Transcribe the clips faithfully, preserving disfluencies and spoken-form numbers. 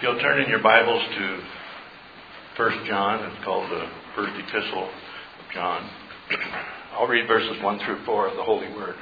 You'll turn in your Bibles to First John. It's called the First Epistle of John. I'll read verses one through four of the Holy Word.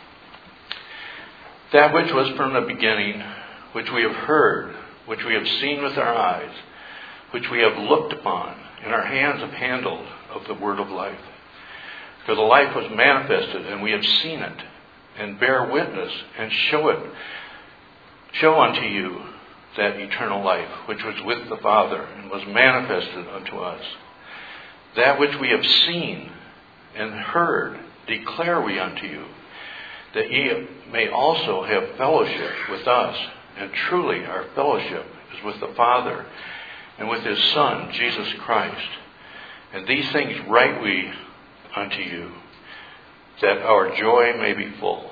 That which was from the beginning, which we have heard, which we have seen with our eyes, which we have looked upon, and our hands have handled of the word of life. For the life was manifested, and we have seen it, and bear witness, and show it, show unto you that eternal life, which was with the Father, and was manifested unto us. That which we have seen and heard declare we unto you, that ye may also have fellowship with us. And truly our fellowship is with the Father and with His Son, Jesus Christ. And these things write we unto you, that our joy may be full.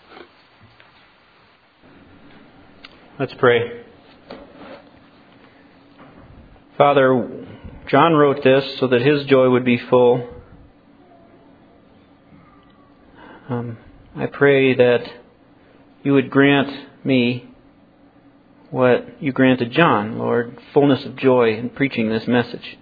Let's pray. Father, John wrote this so that his joy would be full. Um, I pray that you would grant me what you granted John, Lord, fullness of joy in preaching this message.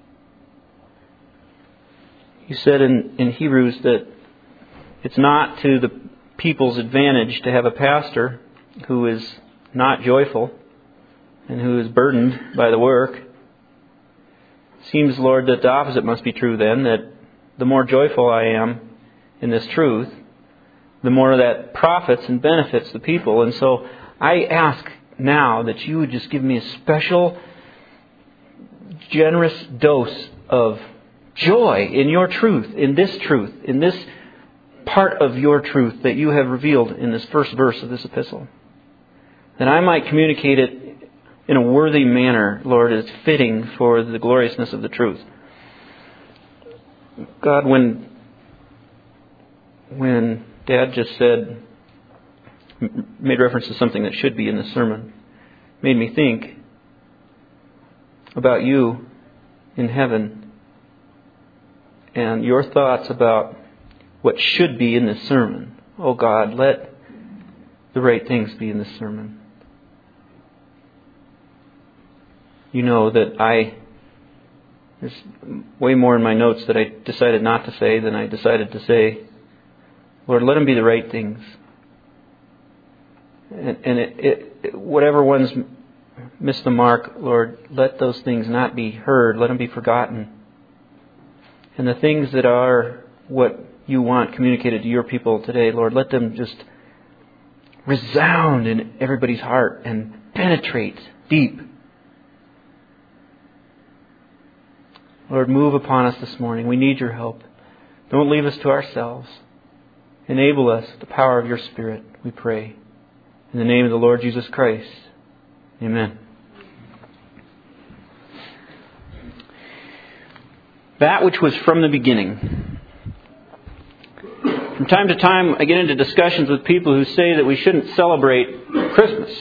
You said in, in Hebrews that it's not to the people's advantage to have a pastor who is not joyful and who is burdened by the work. Seems, Lord, that the opposite must be true then, that the more joyful I am in this truth, the more that profits and benefits the people. And so I ask now that you would just give me a special, generous dose of joy in your truth, in this truth, in this part of your truth that you have revealed in this first verse of this epistle. That I might communicate it in a worthy manner, Lord, is fitting for the gloriousness of the truth. God, when when Dad just said, made reference to something that should be in the sermon, made me think about you in heaven and your thoughts about what should be in this sermon. Oh God, let the right things be in this sermon. You know that I, there's way more in my notes that I decided not to say than I decided to say. Lord, let them be the right things. And, and it, it, whatever ones miss the mark, Lord, let those things not be heard. Let them be forgotten. And the things that are what you want communicated to your people today, Lord, let them just resound in everybody's heart and penetrate deep. Lord, move upon us this morning. We need your help. Don't leave us to ourselves. Enable us with the power of your Spirit, we pray. In the name of the Lord Jesus Christ. Amen. That which was from the beginning. From time to time, I get into discussions with people who say that we shouldn't celebrate Christmas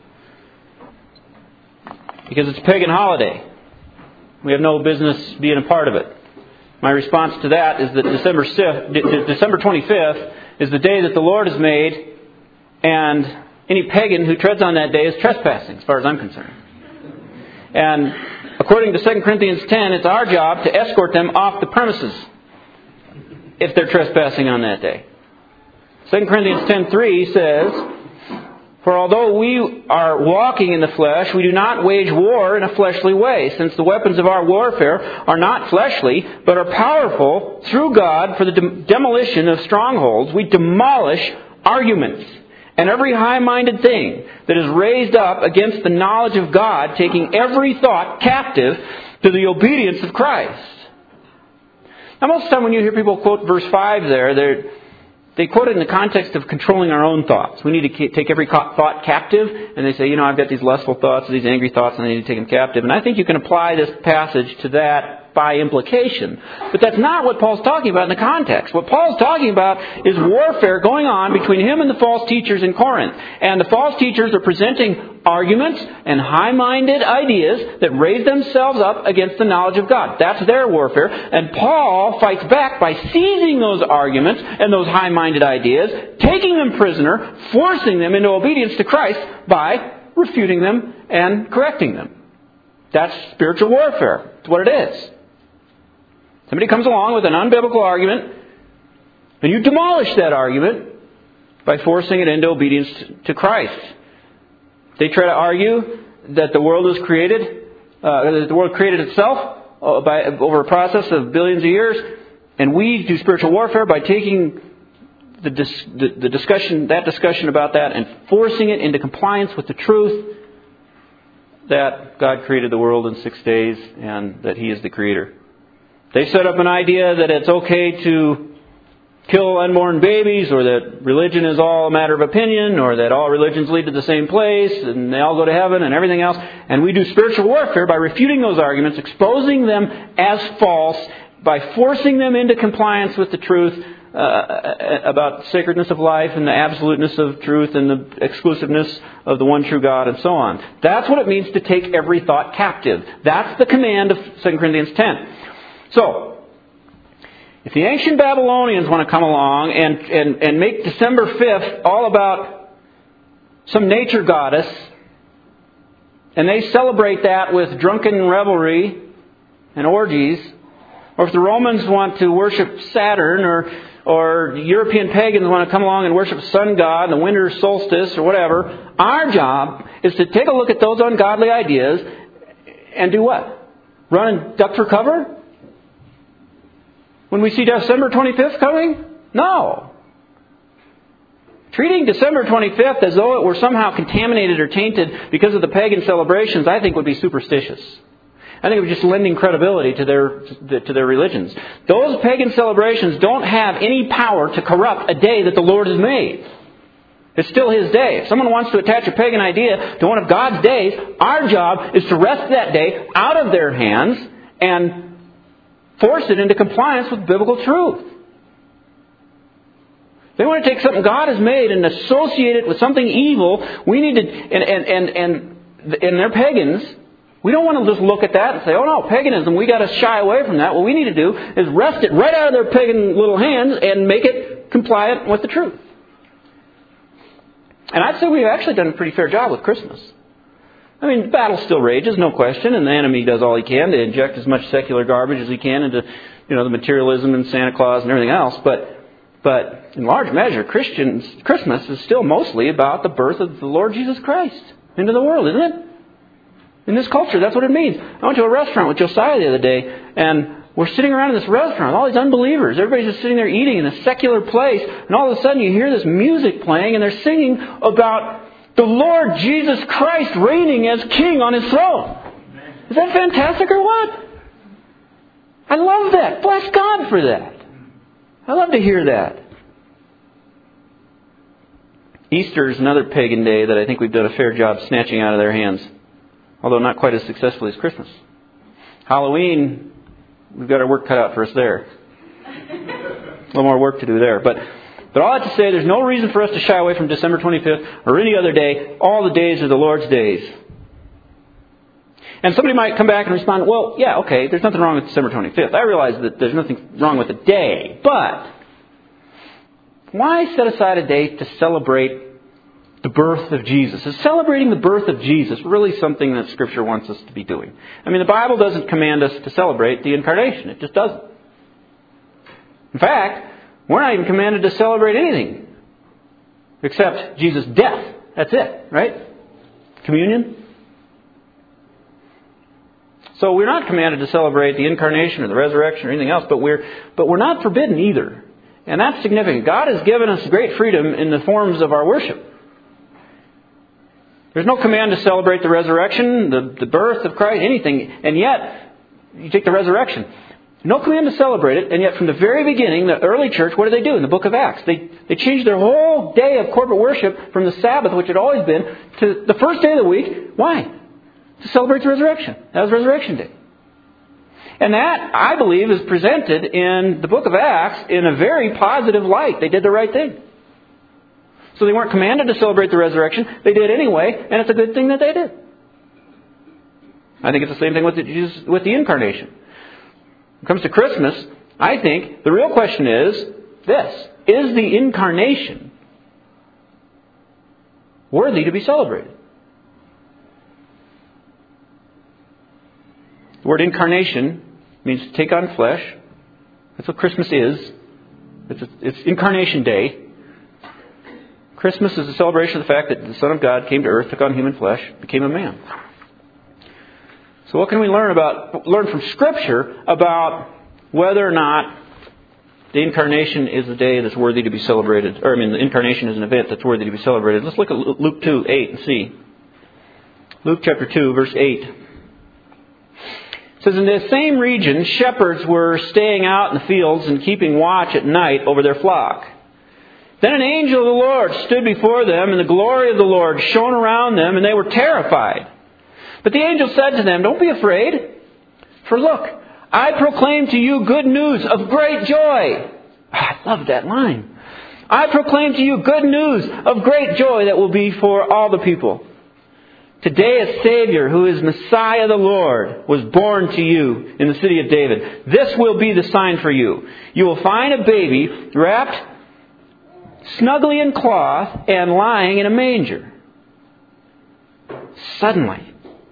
because it's a pagan holiday. We have no business being a part of it. My response to that is that December fifth, December twenty-fifth is the day that the Lord has made, and any pagan who treads on that day is trespassing, as far as I'm concerned. And according to Second Corinthians ten, it's our job to escort them off the premises if they're trespassing on that day. Second Corinthians ten three says, "For although we are walking in the flesh, we do not wage war in a fleshly way, since the weapons of our warfare are not fleshly, but are powerful through God for the de- demolition of strongholds. We demolish arguments and every high-minded thing that is raised up against the knowledge of God, taking every thought captive to the obedience of Christ." Now, most of the time when you hear people quote verse five there, they're They quote it in the context of controlling our own thoughts. We need to take every thought captive. And they say, you know, I've got these lustful thoughts, these angry thoughts, and I need to take them captive. And I think you can apply this passage to that by implication. But that's not what Paul's talking about in the context. What Paul's talking about is warfare going on between him and the false teachers in Corinth. And the false teachers are presenting arguments and high-minded ideas that raise themselves up against the knowledge of God. That's their warfare. And Paul fights back by seizing those arguments and those high-minded ideas, taking them prisoner, forcing them into obedience to Christ by refuting them and correcting them. That's spiritual warfare. That's what it is. Somebody comes along with an unbiblical argument, and you demolish that argument by forcing it into obedience to Christ. They try to argue that the world was created, uh, that the world created itself uh, by over a process of billions of years, and we do spiritual warfare by taking the, dis, the, the discussion, that discussion about that, and forcing it into compliance with the truth that God created the world in six days and that He is the Creator. They set up an idea that it's okay to kill unborn babies, or that religion is all a matter of opinion, or that all religions lead to the same place and they all go to heaven and everything else. And we do spiritual warfare by refuting those arguments, exposing them as false, by forcing them into compliance with the truth uh, about sacredness of life and the absoluteness of truth and the exclusiveness of the one true God and so on. That's what it means to take every thought captive. That's the command of Second Corinthians ten. So, if the ancient Babylonians want to come along and, and, and make December fifth all about some nature goddess, and they celebrate that with drunken revelry and orgies, or if the Romans want to worship Saturn, or or European pagans want to come along and worship sun god and the winter solstice or whatever, our job is to take a look at those ungodly ideas and do what? Run and duck for cover? When we see December twenty-fifth coming? No. Treating December twenty-fifth as though it were somehow contaminated or tainted because of the pagan celebrations, I think would be superstitious. I think it was just lending credibility to their to their religions. Those pagan celebrations don't have any power to corrupt a day that the Lord has made. It's still His day. If someone wants to attach a pagan idea to one of God's days, our job is to wrest that day out of their hands and force it into compliance with biblical truth. If they want to take something God has made and associate it with something evil, we need to, and and and and, and they're pagans. We don't want to just look at that and say, oh no, paganism, we got to shy away from that. What we need to do is wrest it right out of their pagan little hands and make it compliant with the truth. And I'd say we've actually done a pretty fair job with Christmas. I mean, the battle still rages, no question, and the enemy does all he can to inject as much secular garbage as he can into, you know, the materialism and Santa Claus and everything else. But, but in large measure, Christians, Christmas is still mostly about the birth of the Lord Jesus Christ into the world, isn't it? In this culture, that's what it means. I went to a restaurant with Josiah the other day, and we're sitting around in this restaurant with all these unbelievers. Everybody's just sitting there eating in a secular place, and all of a sudden you hear this music playing, and they're singing about the Lord Jesus Christ reigning as King on His throne. Is that fantastic or what? I love that. Bless God for that. I love to hear that. Easter is another pagan day that I think we've done a fair job snatching out of their hands, although not quite as successfully as Christmas. Halloween, we've got our work cut out for us there. A little more work to do there. But but all that to say, there's no reason for us to shy away from December twenty-fifth or any other day. All the days are the Lord's days. And somebody might come back and respond, well, yeah, okay, there's nothing wrong with December twenty-fifth. I realize that there's nothing wrong with the day. But why set aside a day to celebrate the birth of Jesus? Is celebrating the birth of Jesus really something that Scripture wants us to be doing? I mean, the Bible doesn't command us to celebrate the incarnation. It just doesn't. In fact, we're not even commanded to celebrate anything except Jesus' death. That's it, right? Communion. So we're not commanded to celebrate the incarnation or the resurrection or anything else, but we're but we're not forbidden either. And that's significant. God has given us great freedom in the forms of our worship. There's no command to celebrate the resurrection, the, the birth of Christ, anything. And yet, you take the resurrection. No command to celebrate it. And yet from the very beginning, the early church, what did they do in the book of Acts? They, they changed their whole day of corporate worship from the Sabbath, which had always been, to the first day of the week. Why? To celebrate the resurrection. That was Resurrection Day. And that, I believe, is presented in the book of Acts in a very positive light. They did the right thing. So they weren't commanded to celebrate the resurrection. They did anyway, and it's a good thing that they did. I think it's the same thing with the, with the incarnation. When it comes to Christmas, I think the real question is this. Is the incarnation worthy to be celebrated? The word incarnation means to take on flesh. That's what Christmas is. It's, a, it's Incarnation Day. Christmas is a celebration of the fact that the Son of God came to earth, took on human flesh, became a man. So what can we learn about learn from Scripture about whether or not the Incarnation is a day that's worthy to be celebrated? Or I mean, the Incarnation is an event that's worthy to be celebrated. Let's look at Luke two, eight and see. Luke chapter two, verse eight. It says, in the same region, shepherds were staying out in the fields and keeping watch at night over their flock. Then an angel of the Lord stood before them, and the glory of the Lord shone around them, and they were terrified. But the angel said to them, don't be afraid, for look, I proclaim to you good news of great joy. I love that line. I proclaim to you good news of great joy that will be for all the people. Today a Savior, who is Messiah the Lord, was born to you in the city of David. This will be the sign for you. You will find a baby wrapped snugly in cloth and lying in a manger. Suddenly,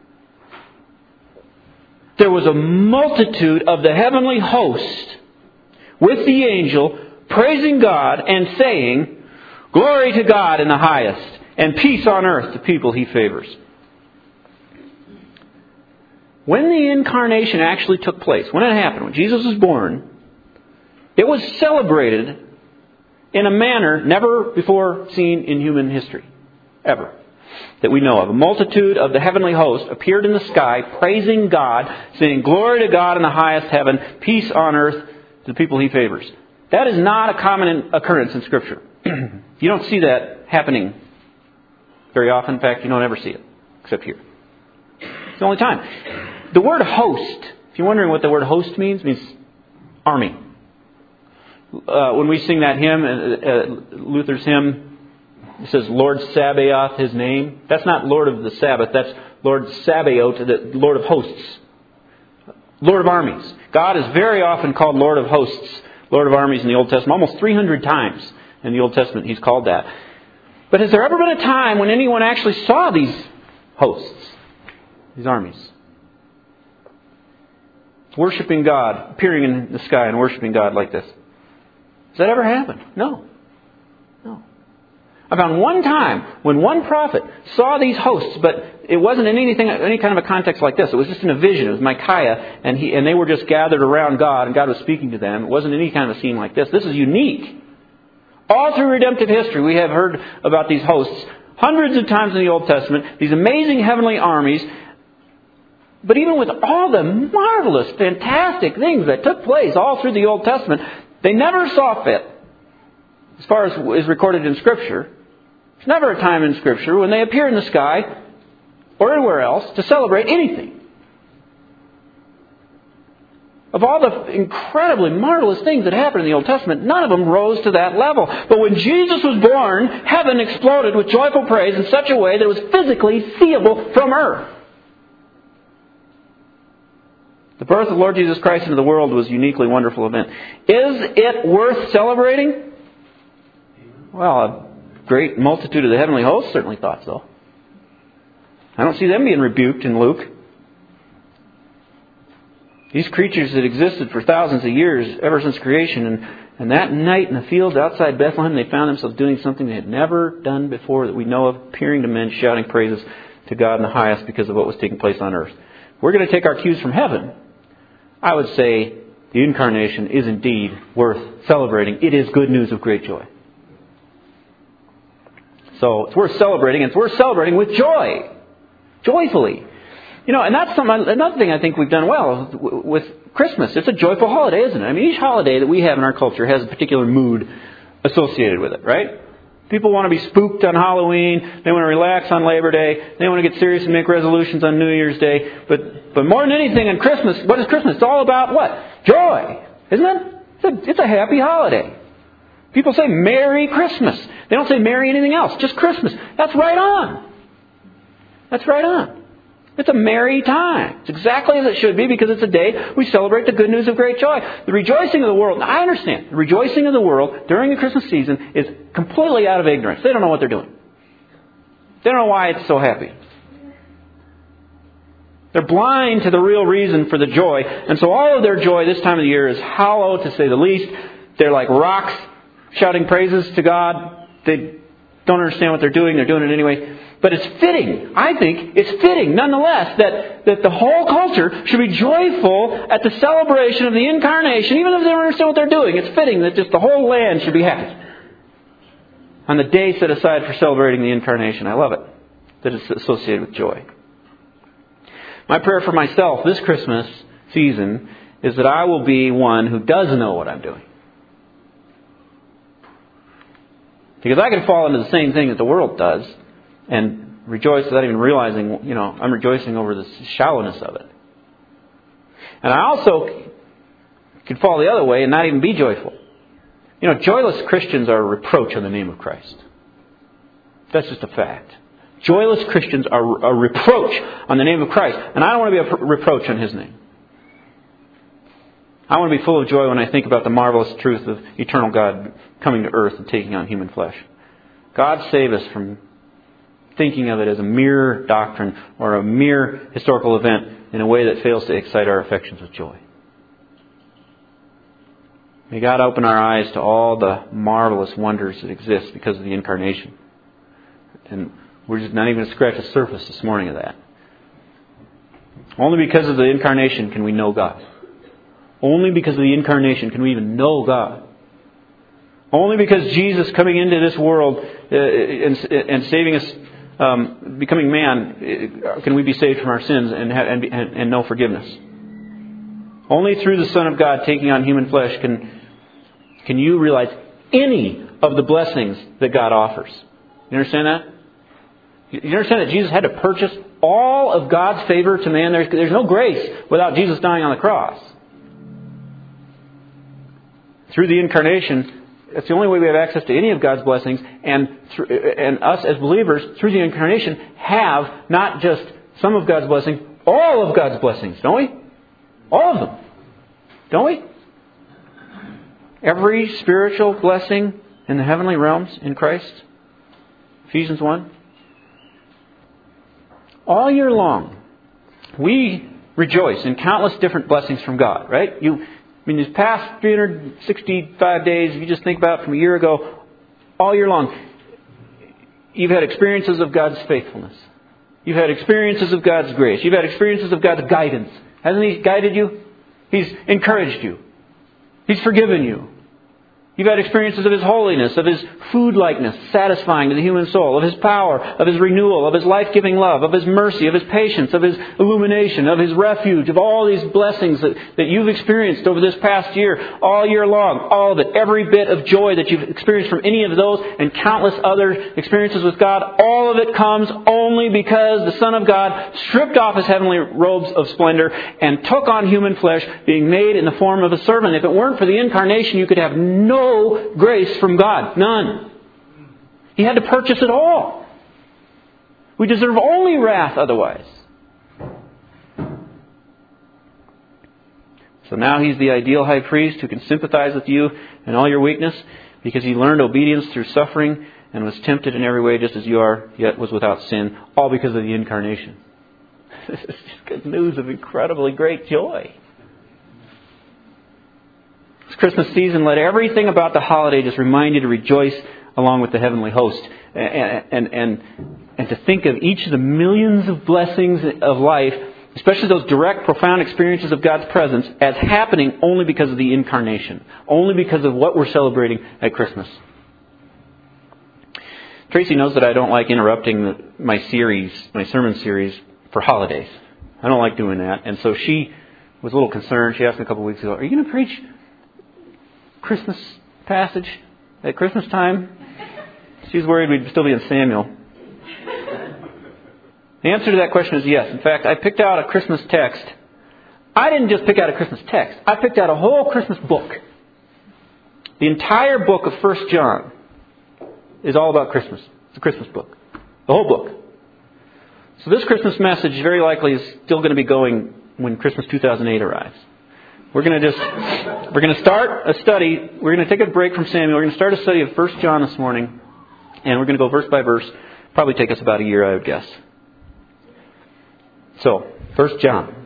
there was a multitude of the heavenly host with the angel praising God and saying, glory to God in the highest, and peace on earth to people He favors. When the Incarnation actually took place, when it happened, when Jesus was born, it was celebrated in a manner never before seen in human history, ever, that we know of. A multitude of the heavenly host appeared in the sky, praising God, saying, glory to God in the highest heaven, peace on earth to the people He favors. That is not a common occurrence in Scripture. You don't see that happening very often. In fact, you don't ever see it, except here. It's the only time. The word host, if you're wondering what the word host means, it means army. Uh, when we sing that hymn, uh, uh, Luther's hymn, it says, Lord Sabaoth, His name. That's not Lord of the Sabbath. That's Lord Sabaoth, the Lord of hosts. Lord of armies. God is very often called Lord of hosts, Lord of armies in the Old Testament. Almost three hundred times in the Old Testament He's called that. But has there ever been a time when anyone actually saw these hosts, these armies? Worshipping God, appearing in the sky and worshipping God like this. Has that ever happened? No. No. I found one time when one prophet saw these hosts, but it wasn't in anything, any kind of a context like this. It was just in a vision. It was Micaiah, and he and they were just gathered around God, and God was speaking to them. It wasn't any kind of a scene like this. This is unique. All through redemptive history, we have heard about these hosts hundreds of times in the Old Testament, these amazing heavenly armies. But even with all the marvelous, fantastic things that took place all through the Old Testament, they never saw fit, as far as is recorded in Scripture. There's never a time in Scripture when they appear in the sky or anywhere else to celebrate anything. Of all the incredibly marvelous things that happened in the Old Testament, none of them rose to that level. But when Jesus was born, heaven exploded with joyful praise in such a way that it was physically seeable from earth. The birth of the Lord Jesus Christ into the world was a uniquely wonderful event. Is it worth celebrating? Well, a great multitude of the heavenly hosts certainly thought so. I don't see them being rebuked in Luke. These creatures that existed for thousands of years, ever since creation, and, and that night in the fields outside Bethlehem, they found themselves doing something they had never done before that we know of, appearing to men, shouting praises to God in the highest because of what was taking place on earth. We're going to take our cues from heaven. I would say the Incarnation is indeed worth celebrating. It is good news of great joy. So it's worth celebrating, and it's worth celebrating with joy. Joyfully. You know, and that's some, another thing I think we've done well with Christmas. It's a joyful holiday, isn't it? I mean, each holiday that we have in our culture has a particular mood associated with it, right? People want to be spooked on Halloween. They want to relax on Labor Day. They want to get serious and make resolutions on New Year's Day. But but more than anything on Christmas, what is Christmas? It's all about what? Joy, isn't it? It's a, it's a happy holiday. People say Merry Christmas. They don't say Merry anything else, just Christmas. That's right on. That's right on. It's a merry time. It's exactly as it should be because it's a day we celebrate the good news of great joy. The rejoicing of the world, I understand, the rejoicing of the world during the Christmas season is completely out of ignorance. They don't know what they're doing. They don't know why it's so happy. They're blind to the real reason for the joy. And so all of their joy this time of the year is hollow, to say the least. They're like rocks shouting praises to God. They don't understand what they're doing. They're doing it anyway. But it's fitting, I think, it's fitting nonetheless that, that the whole culture should be joyful at the celebration of the Incarnation, even if they don't understand what they're doing. It's fitting that just the whole land should be happy on the day set aside for celebrating the Incarnation. I love it, that it's associated with joy. My prayer for myself this Christmas season is that I will be one who does know what I'm doing. Because I can fall into the same thing that the world does and rejoice without even realizing, you know, I'm rejoicing over the shallowness of it. And I also could fall the other way and not even be joyful. You know, joyless Christians are a reproach on the name of Christ. That's just a fact. Joyless Christians are a reproach on the name of Christ. And I don't want to be a reproach on His name. I want to be full of joy when I think about the marvelous truth of eternal God coming to earth and taking on human flesh. God save us from thinking of it as a mere doctrine or a mere historical event in a way that fails to excite our affections with joy. May God open our eyes to all the marvelous wonders that exist because of the Incarnation. And we're just not even going to scratch the surface this morning of that. Only because of the Incarnation can we know God. Only because of the Incarnation can we even know God. Only because Jesus coming into this world uh, and, and saving us, um, becoming man, uh, can we be saved from our sins and, have, and, and, and know forgiveness. Only through the Son of God taking on human flesh can, can you realize any of the blessings that God offers. You understand that? You understand that Jesus had to purchase all of God's favor to man? There's, there's no grace without Jesus dying on the cross. Through the Incarnation, it's the only way we have access to any of God's blessings. And, th- and us as believers, through the Incarnation, have not just some of God's blessings, all of God's blessings, don't we? All of them. Don't we? Every spiritual blessing in the heavenly realms in Christ. Ephesians one. All year long, we rejoice in countless different blessings from God, right? You, I mean, these past three hundred sixty-five days, if you just think about from a year ago, all year long, you've had experiences of God's faithfulness. You've had experiences of God's grace. You've had experiences of God's guidance. Hasn't He guided you? He's encouraged you. He's forgiven you. You've had experiences of His holiness, of His food-likeness, satisfying to the human soul, of His power, of His renewal, of His life-giving love, of His mercy, of His patience, of His illumination, of His refuge, of all these blessings that, that you've experienced over this past year, all year long, all of it, every bit of joy that you've experienced from any of those and countless other experiences with God, all of it comes only because the Son of God stripped off His heavenly robes of splendor and took on human flesh, being made in the form of a servant. If it weren't for the Incarnation, you could have no No grace from God. None. He had to purchase it all. We deserve only wrath otherwise. So now He's the ideal high priest who can sympathize with you in all your weakness because He learned obedience through suffering and was tempted in every way just as you are, yet was without sin, all because of the Incarnation. This is just good news of incredibly great joy. This Christmas season, let everything about the holiday just remind you to rejoice along with the heavenly host. And, and, and, and to think of each of the millions of blessings of life, especially those direct, profound experiences of God's presence, as happening only because of the Incarnation. Only because of what we're celebrating at Christmas. Tracy knows that I don't like interrupting my series, my sermon series, for holidays. I don't like doing that. And so she was a little concerned. She asked me a couple of weeks ago, are you going to preach Christmas passage at Christmas time? She was worried we'd still be in Samuel. The answer to that question is yes. In fact, I picked out a Christmas text. I didn't just pick out a Christmas text. I picked out a whole Christmas book. The entire book of First John is all about Christmas. It's a Christmas book. The whole book. So this Christmas message very likely is still going to be going when Christmas two thousand eight arrives. We're going to just, we're going to start a study. We're going to take a break from Samuel. We're going to start a study of First John this morning. And we're going to go verse by verse. Probably take us about a year, I would guess. So, First John.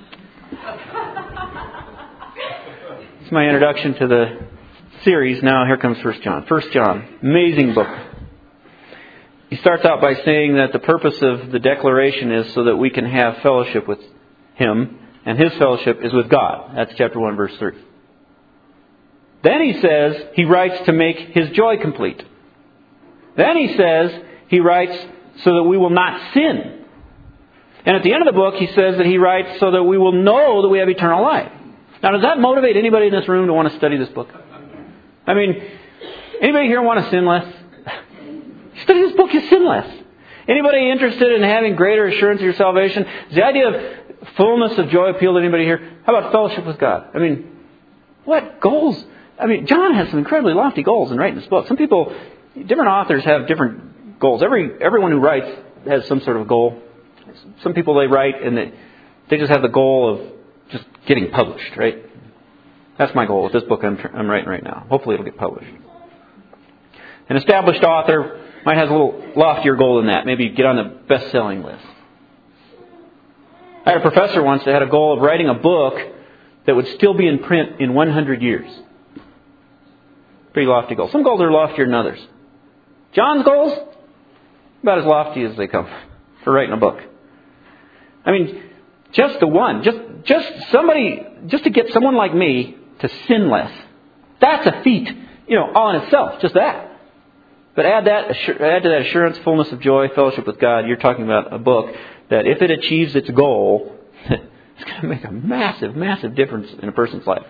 It's my introduction to the series. Now here comes First John. First John, amazing book. He starts out by saying that the purpose of the declaration is so that we can have fellowship with Him, and His fellowship is with God. That's chapter one, verse three. Then he says he writes to make His joy complete. Then he says he writes so that we will not sin. And at the end of the book he says that he writes so that we will know that we have eternal life. Now, does that motivate anybody in this room to want to study this book? I mean, anybody here want to sin less? Study this book, you sin less. Anybody interested in having greater assurance of your salvation? Does the idea of fullness of joy appeal to anybody here? How about fellowship with God? I mean, what goals? I mean, John has some incredibly lofty goals in writing this book. Some people, different authors have different goals. Every everyone who writes has some sort of goal. Some people, they write and they, they just have the goal of just getting published, right? That's my goal with this book I'm, I'm writing right now. Hopefully it'll get published. An established author might have a little loftier goal than that. Maybe get on the best-selling list. I had a professor once that had a goal of writing a book that would still be in print in one hundred years. Pretty lofty goal. Some goals are loftier than others. John's goals, about as lofty as they come for writing a book. I mean, just the one, just just somebody, just to get someone like me to sin less. That's a feat, you know, all in itself, just that. But add that, add to that assurance, fullness of joy, fellowship with God. You're talking about a book that, if it achieves its goal, it's going to make a massive, massive difference in a person's life.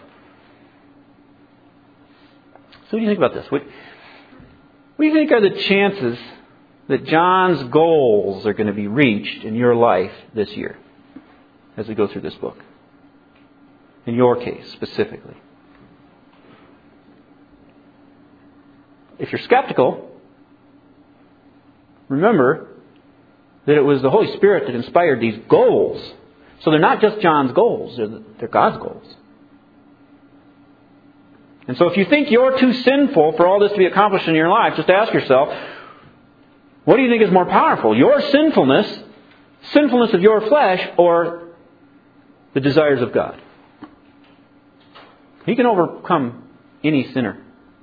So, what do you think about this? What, what do you think are the chances that John's goals are going to be reached in your life this year as we go through this book? In your case, specifically. If you're skeptical, remember that it was the Holy Spirit that inspired these goals. So they're not just John's goals, they're, they're God's goals. And so if you think you're too sinful for all this to be accomplished in your life, just ask yourself, what do you think is more powerful? Your sinfulness, sinfulness of your flesh, or the desires of God? He can overcome any sinner.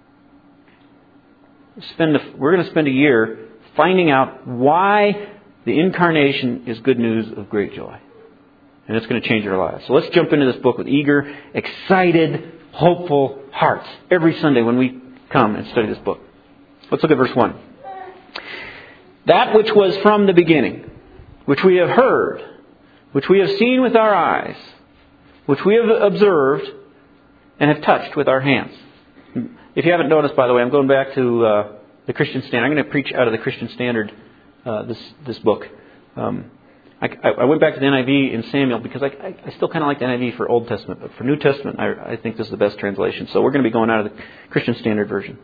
Spend a, we're going to spend a year finding out why the incarnation is good news of great joy. And it's going to change our lives. So let's jump into this book with eager, excited, hopeful hearts every Sunday when we come and study this book. Let's look at verse one. That which was from the beginning, which we have heard, which we have seen with our eyes, which we have observed and have touched with our hands. If you haven't noticed, by the way, I'm going back to uh, the Christian Standard. I'm going to preach out of the Christian Standard uh, this this book. Um, I, I went back to the N I V in Samuel because I, I, I still kind of like the N I V for Old Testament, but for New Testament, I, I think this is the best translation. So we're going to be going out of the Christian Standard Version.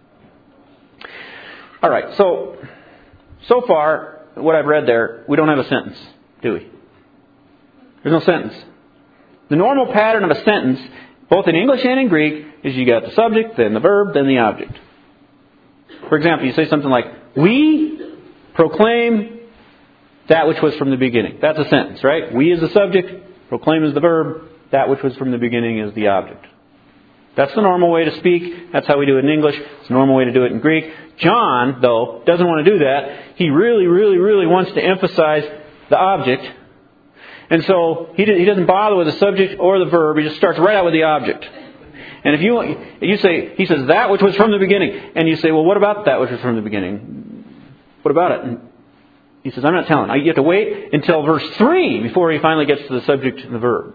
All right, so so far, what I've read there, we don't have a sentence, do we? There's no sentence. The normal pattern of a sentence, both in English and in Greek, is you got the subject, then the verb, then the object. For example, you say something like, we proclaim that which was from the beginning. That's a sentence, right? We is the subject, proclaim is the verb, that which was from the beginning is the object. That's the normal way to speak. That's how we do it in English. It's the normal way to do it in Greek. John, though, doesn't want to do that. He really, really, really wants to emphasize the object. And so he he doesn't bother with the subject or the verb. He just starts right out with the object. And if you you say, he says, that which was from the beginning. And you say, well, what about that which was from the beginning? What about it? And he says, I'm not telling. You have to wait until verse three before he finally gets to the subject and the verb.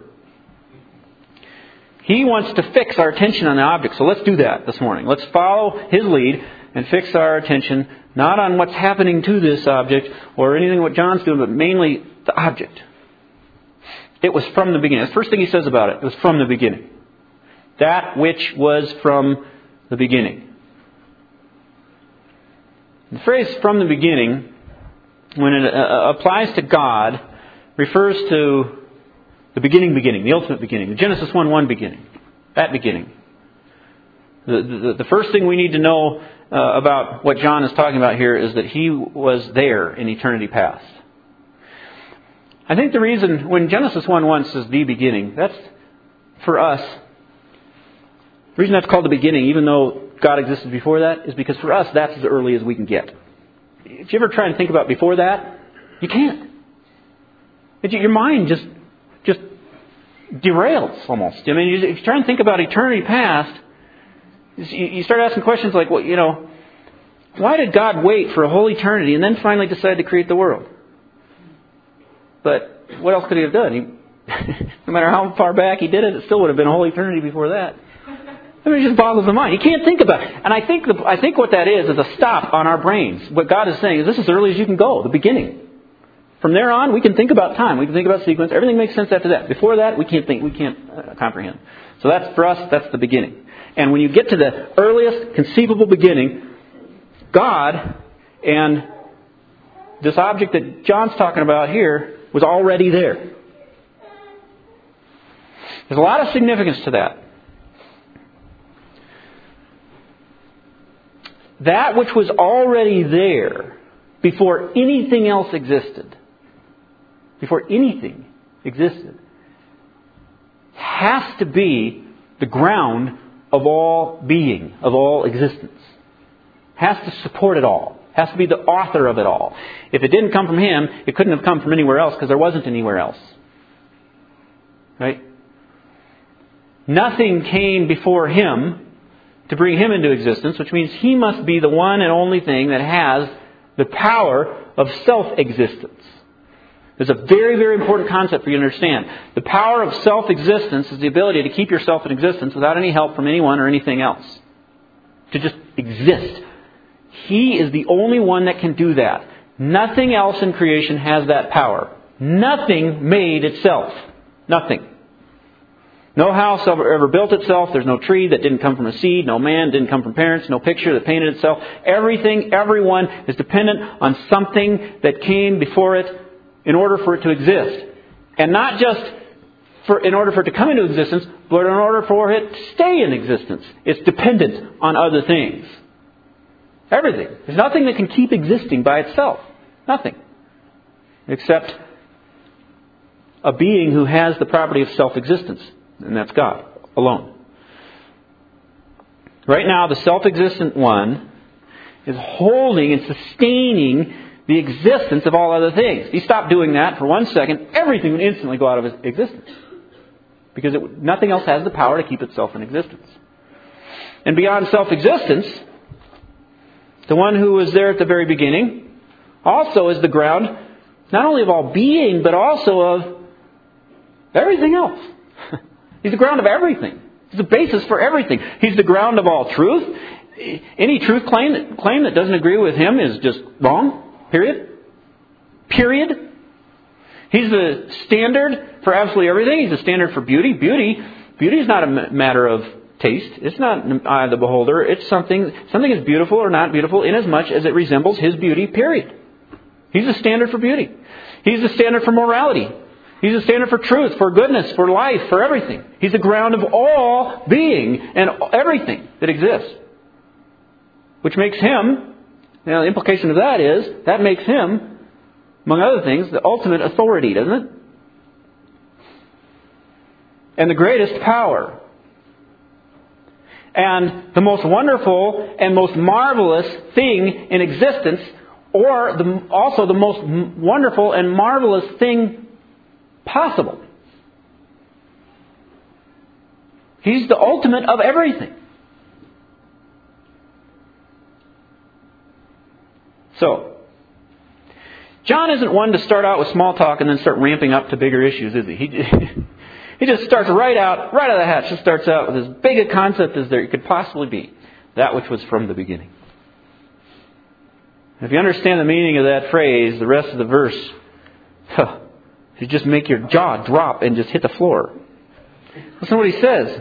He wants to fix our attention on the object. So let's do that this morning. Let's follow his lead and fix our attention not on what's happening to this object or anything what John's doing, but mainly the object. It was from the beginning. That's the first thing he says about it. It was from the beginning. That which was from the beginning. The phrase from the beginning, when it uh, applies to God, refers to the beginning beginning, the ultimate beginning, the Genesis one one beginning. That beginning. The, the, the first thing we need to know uh, about what John is talking about here is that he was there in eternity past. I I think the reason when Genesis one one says the beginning, that's for us. The reason that's called the beginning, even though God existed before that, is because for us that's as early as we can get. If you ever try and think about before that, you can't. It, your mind just just derails almost. I mean, if you try and think about eternity past, you start asking questions like, well, you know, why did God wait for a whole eternity and then finally decide to create the world? But what else could He have done? He, no matter how far back He did it, it still would have been a whole eternity before that. I mean, it just boggles the mind. You can't think about it. And I think the, I think what that is is a stop on our brains. What God is saying is this is as early as you can go, the beginning. From there on, we can think about time. We can think about sequence. Everything makes sense after that. Before that, we can't think. We can't uh, comprehend. So that's for us. That's the beginning. And when you get to the earliest conceivable beginning, God and this object that John's talking about here was already there. There's a lot of significance to that. That which was already there before anything else existed, before anything existed, has to be the ground of all being, of all existence. Has to support it all. Has to be the author of it all. If it didn't come from Him, it couldn't have come from anywhere else because there wasn't anywhere else. Right? Nothing came before Him to bring Him into existence, which means He must be the one and only thing that has the power of self-existence. There's a very, very important concept for you to understand. The power of self-existence is the ability to keep yourself in existence without any help from anyone or anything else. To just exist. He is the only one that can do that. Nothing else in creation has that power. Nothing made itself. Nothing. No house ever, ever built itself. There's no tree that didn't come from a seed. No man didn't come from parents. No picture that painted itself. Everything, everyone is dependent on something that came before it in order for it to exist. And not just for in order for it to come into existence, but in order for it to stay in existence. It's dependent on other things. Everything. There's nothing that can keep existing by itself. Nothing. Except a being who has the property of self-existence. And that's God alone. Right now, the self-existent one is holding and sustaining the existence of all other things. If he stopped doing that for one second, everything would instantly go out of existence. Because it, nothing else has the power to keep itself in existence. And beyond self-existence, the one who was there at the very beginning also is the ground not only of all being, but also of everything else. He's the ground of everything. He's the basis for everything. He's the ground of all truth. Any truth claim, claim that doesn't agree with Him is just wrong. Period. Period. He's the standard for absolutely everything. He's the standard for beauty. Beauty, beauty is not a matter of taste. It's not an eye of the beholder. It's something, something is beautiful or not beautiful inasmuch as it resembles His beauty, period. He's the standard for beauty. He's the standard for morality. He's the standard for truth, for goodness, for life, for everything. He's the ground of all being and everything that exists. Which makes Him, now the implication of that is, that makes Him, among other things, the ultimate authority, doesn't it? And the greatest power. And the most wonderful and most marvelous thing in existence, or the, also the most wonderful and marvelous thing possible. He's the ultimate of everything. So, John isn't one to start out with small talk and then start ramping up to bigger issues, is he? He, he just starts right out, right out of the hatch, just starts out with as big a concept as there could possibly be. That which was from the beginning. If you understand the meaning of that phrase, the rest of the verse, huh, you just make your jaw drop and just hit the floor. Listen to what he says.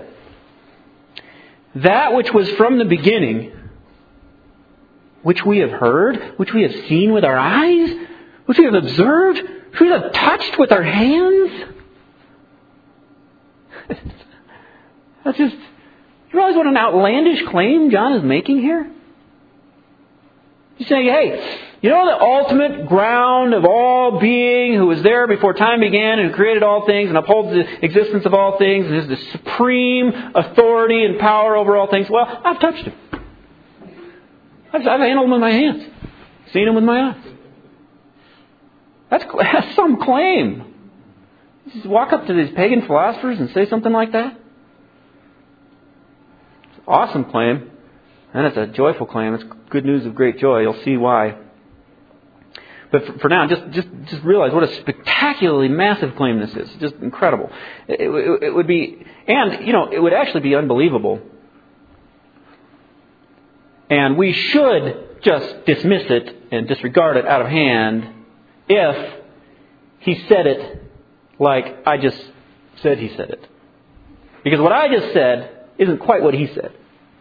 That which was from the beginning, which we have heard, which we have seen with our eyes, which we have observed, which we have touched with our hands. That's just, you realize what an outlandish claim John is making here? He's saying, hey, You know the ultimate ground of all being, who was there before time began and who created all things and upholds the existence of all things and is the supreme authority and power over all things? Well, I've touched Him. I've, I've handled Him with my hands. Seen Him with my eyes. That's, that's some claim. Just walk up to these pagan philosophers and say something like that? It's an awesome claim. And it's a joyful claim. It's good news of great joy. You'll see why. But for, for now, just, just just realize what a spectacularly massive claim this is. Just incredible. It, it, it would be, and, you know, it would actually be unbelievable. And we should just dismiss it and disregard it out of hand if He said it like I just said He said it. Because what I just said isn't quite what He said.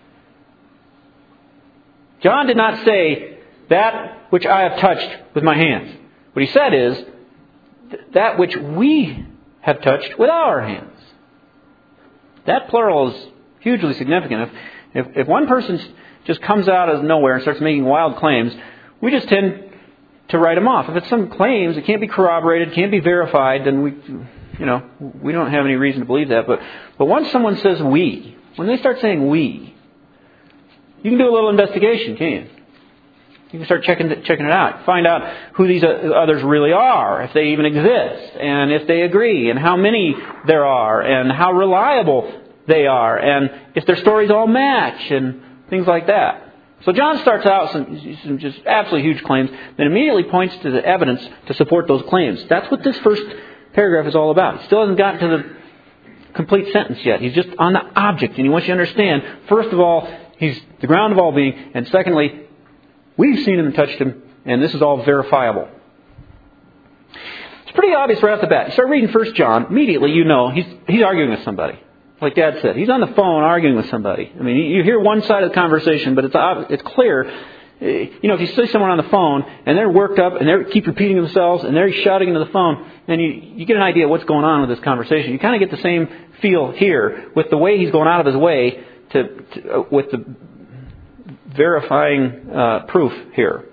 John did not say, that which I have touched with my hands. What he said is, that which we have touched with our hands. That plural is hugely significant. If, if, if one person just comes out of nowhere and starts making wild claims, we just tend to write them off. If it's some claims that can't be corroborated, can't be verified, then we, you know, we don't have any reason to believe that. But, but once someone says we, when they start saying we, you can do a little investigation, can't you? You can start checking checking it out. Find out who these others really are, if they even exist, and if they agree, and how many there are, and how reliable they are, and if their stories all match, and things like that. So John starts out some, some just absolutely huge claims, then immediately points to the evidence to support those claims. That's what this first paragraph is all about. He still hasn't gotten to the complete sentence yet. He's just on the object, and he wants you to understand, first of all, He's the ground of all being, and secondly, we've seen Him and touched Him, and this is all verifiable. It's pretty obvious right off the bat. You start reading First John, immediately you know he's he's arguing with somebody. Like Dad said, he's on the phone arguing with somebody. I mean, you hear one side of the conversation, but it's it's clear. You know, if you see someone on the phone and they're worked up and they keep repeating themselves and they're shouting into the phone, then you you get an idea of what's going on with this conversation. You kind of get the same feel here with the way he's going out of his way to, to uh, with the verifying uh, proof here.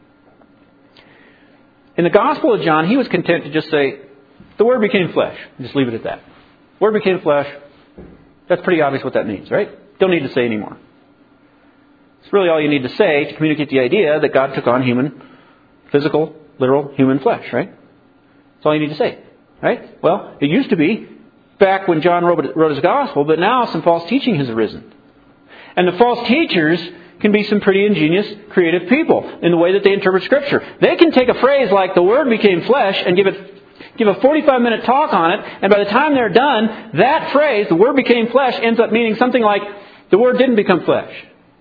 In the Gospel of John, he was content to just say, the Word became flesh. Just leave it at that. Word became flesh. That's pretty obvious what that means, right? Don't need to say anymore. It's really all you need to say to communicate the idea that God took on human, physical, literal human flesh, right? That's all you need to say, right? Well, it used to be back when John wrote, wrote his Gospel, but now some false teaching has arisen. And the false teachers can be some pretty ingenious, creative people in the way that they interpret Scripture. They can take a phrase like the Word became flesh and give it give a forty-five minute talk on it, and by the time they're done, that phrase, the Word became flesh, ends up meaning something like the Word didn't become flesh.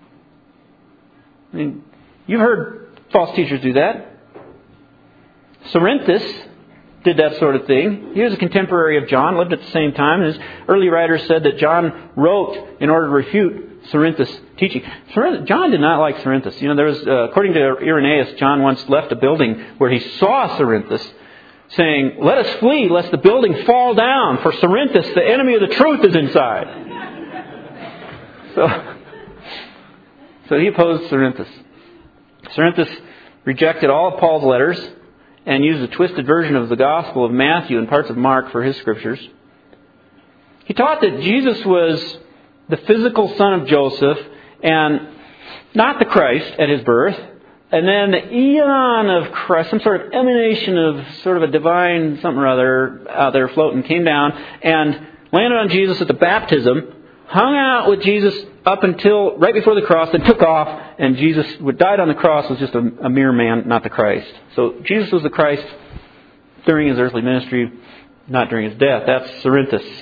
I mean, you've heard false teachers do that. Cerinthus did that sort of thing. He was a contemporary of John, lived at the same time. And his early writers said that John wrote in order to refute Cerinthus' teaching. John did not like Cerinthus. You know, there was, uh, according to Irenaeus, John once left a building where he saw Cerinthus, saying, "Let us flee, lest the building fall down, for Cerinthus, the enemy of the truth, is inside." So, so he opposed Cerinthus. Cerinthus rejected all of Paul's letters and used a twisted version of the Gospel of Matthew and parts of Mark for his scriptures. He taught that Jesus was the physical son of Joseph and not the Christ at his birth. And then the eon of Christ, some sort of emanation of sort of a divine something or other out there floating, came down and landed on Jesus at the baptism, hung out with Jesus up until right before the cross, then took off, and Jesus, who died on the cross, was just a, a mere man, not the Christ. So Jesus was the Christ during his earthly ministry, not during his death. That's Cerinthus.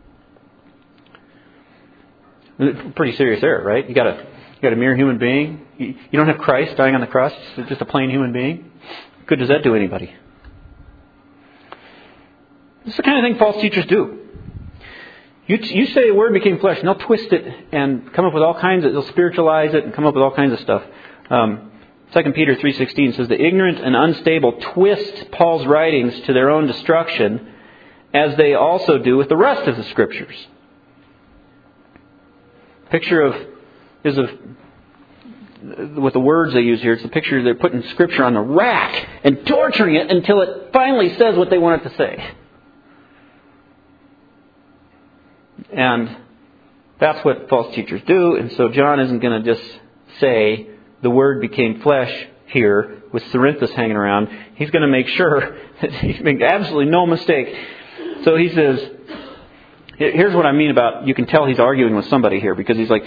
Pretty serious error, right? You got a you got a mere human being. You, you don't have Christ dying on the cross. It's just a plain human being. What good does that do anybody? This is the kind of thing false teachers do. You, you say the Word became flesh, and they'll twist it and come up with all kinds of, they'll spiritualize it and come up with all kinds of stuff. Um, Second Peter three sixteen says, "The ignorant and unstable twist Paul's writings to their own destruction, as they also do with the rest of the Scriptures." Picture of is of with the words they use here, it's a picture they're putting Scripture on the rack and torturing it until it finally says what they want it to say. And that's what false teachers do. And so John isn't going to just say the Word became flesh here with Cerinthus hanging around. He's going to make sure that he's making absolutely no mistake. So he says, here's what I mean about, you can tell he's arguing with somebody here, because he's like,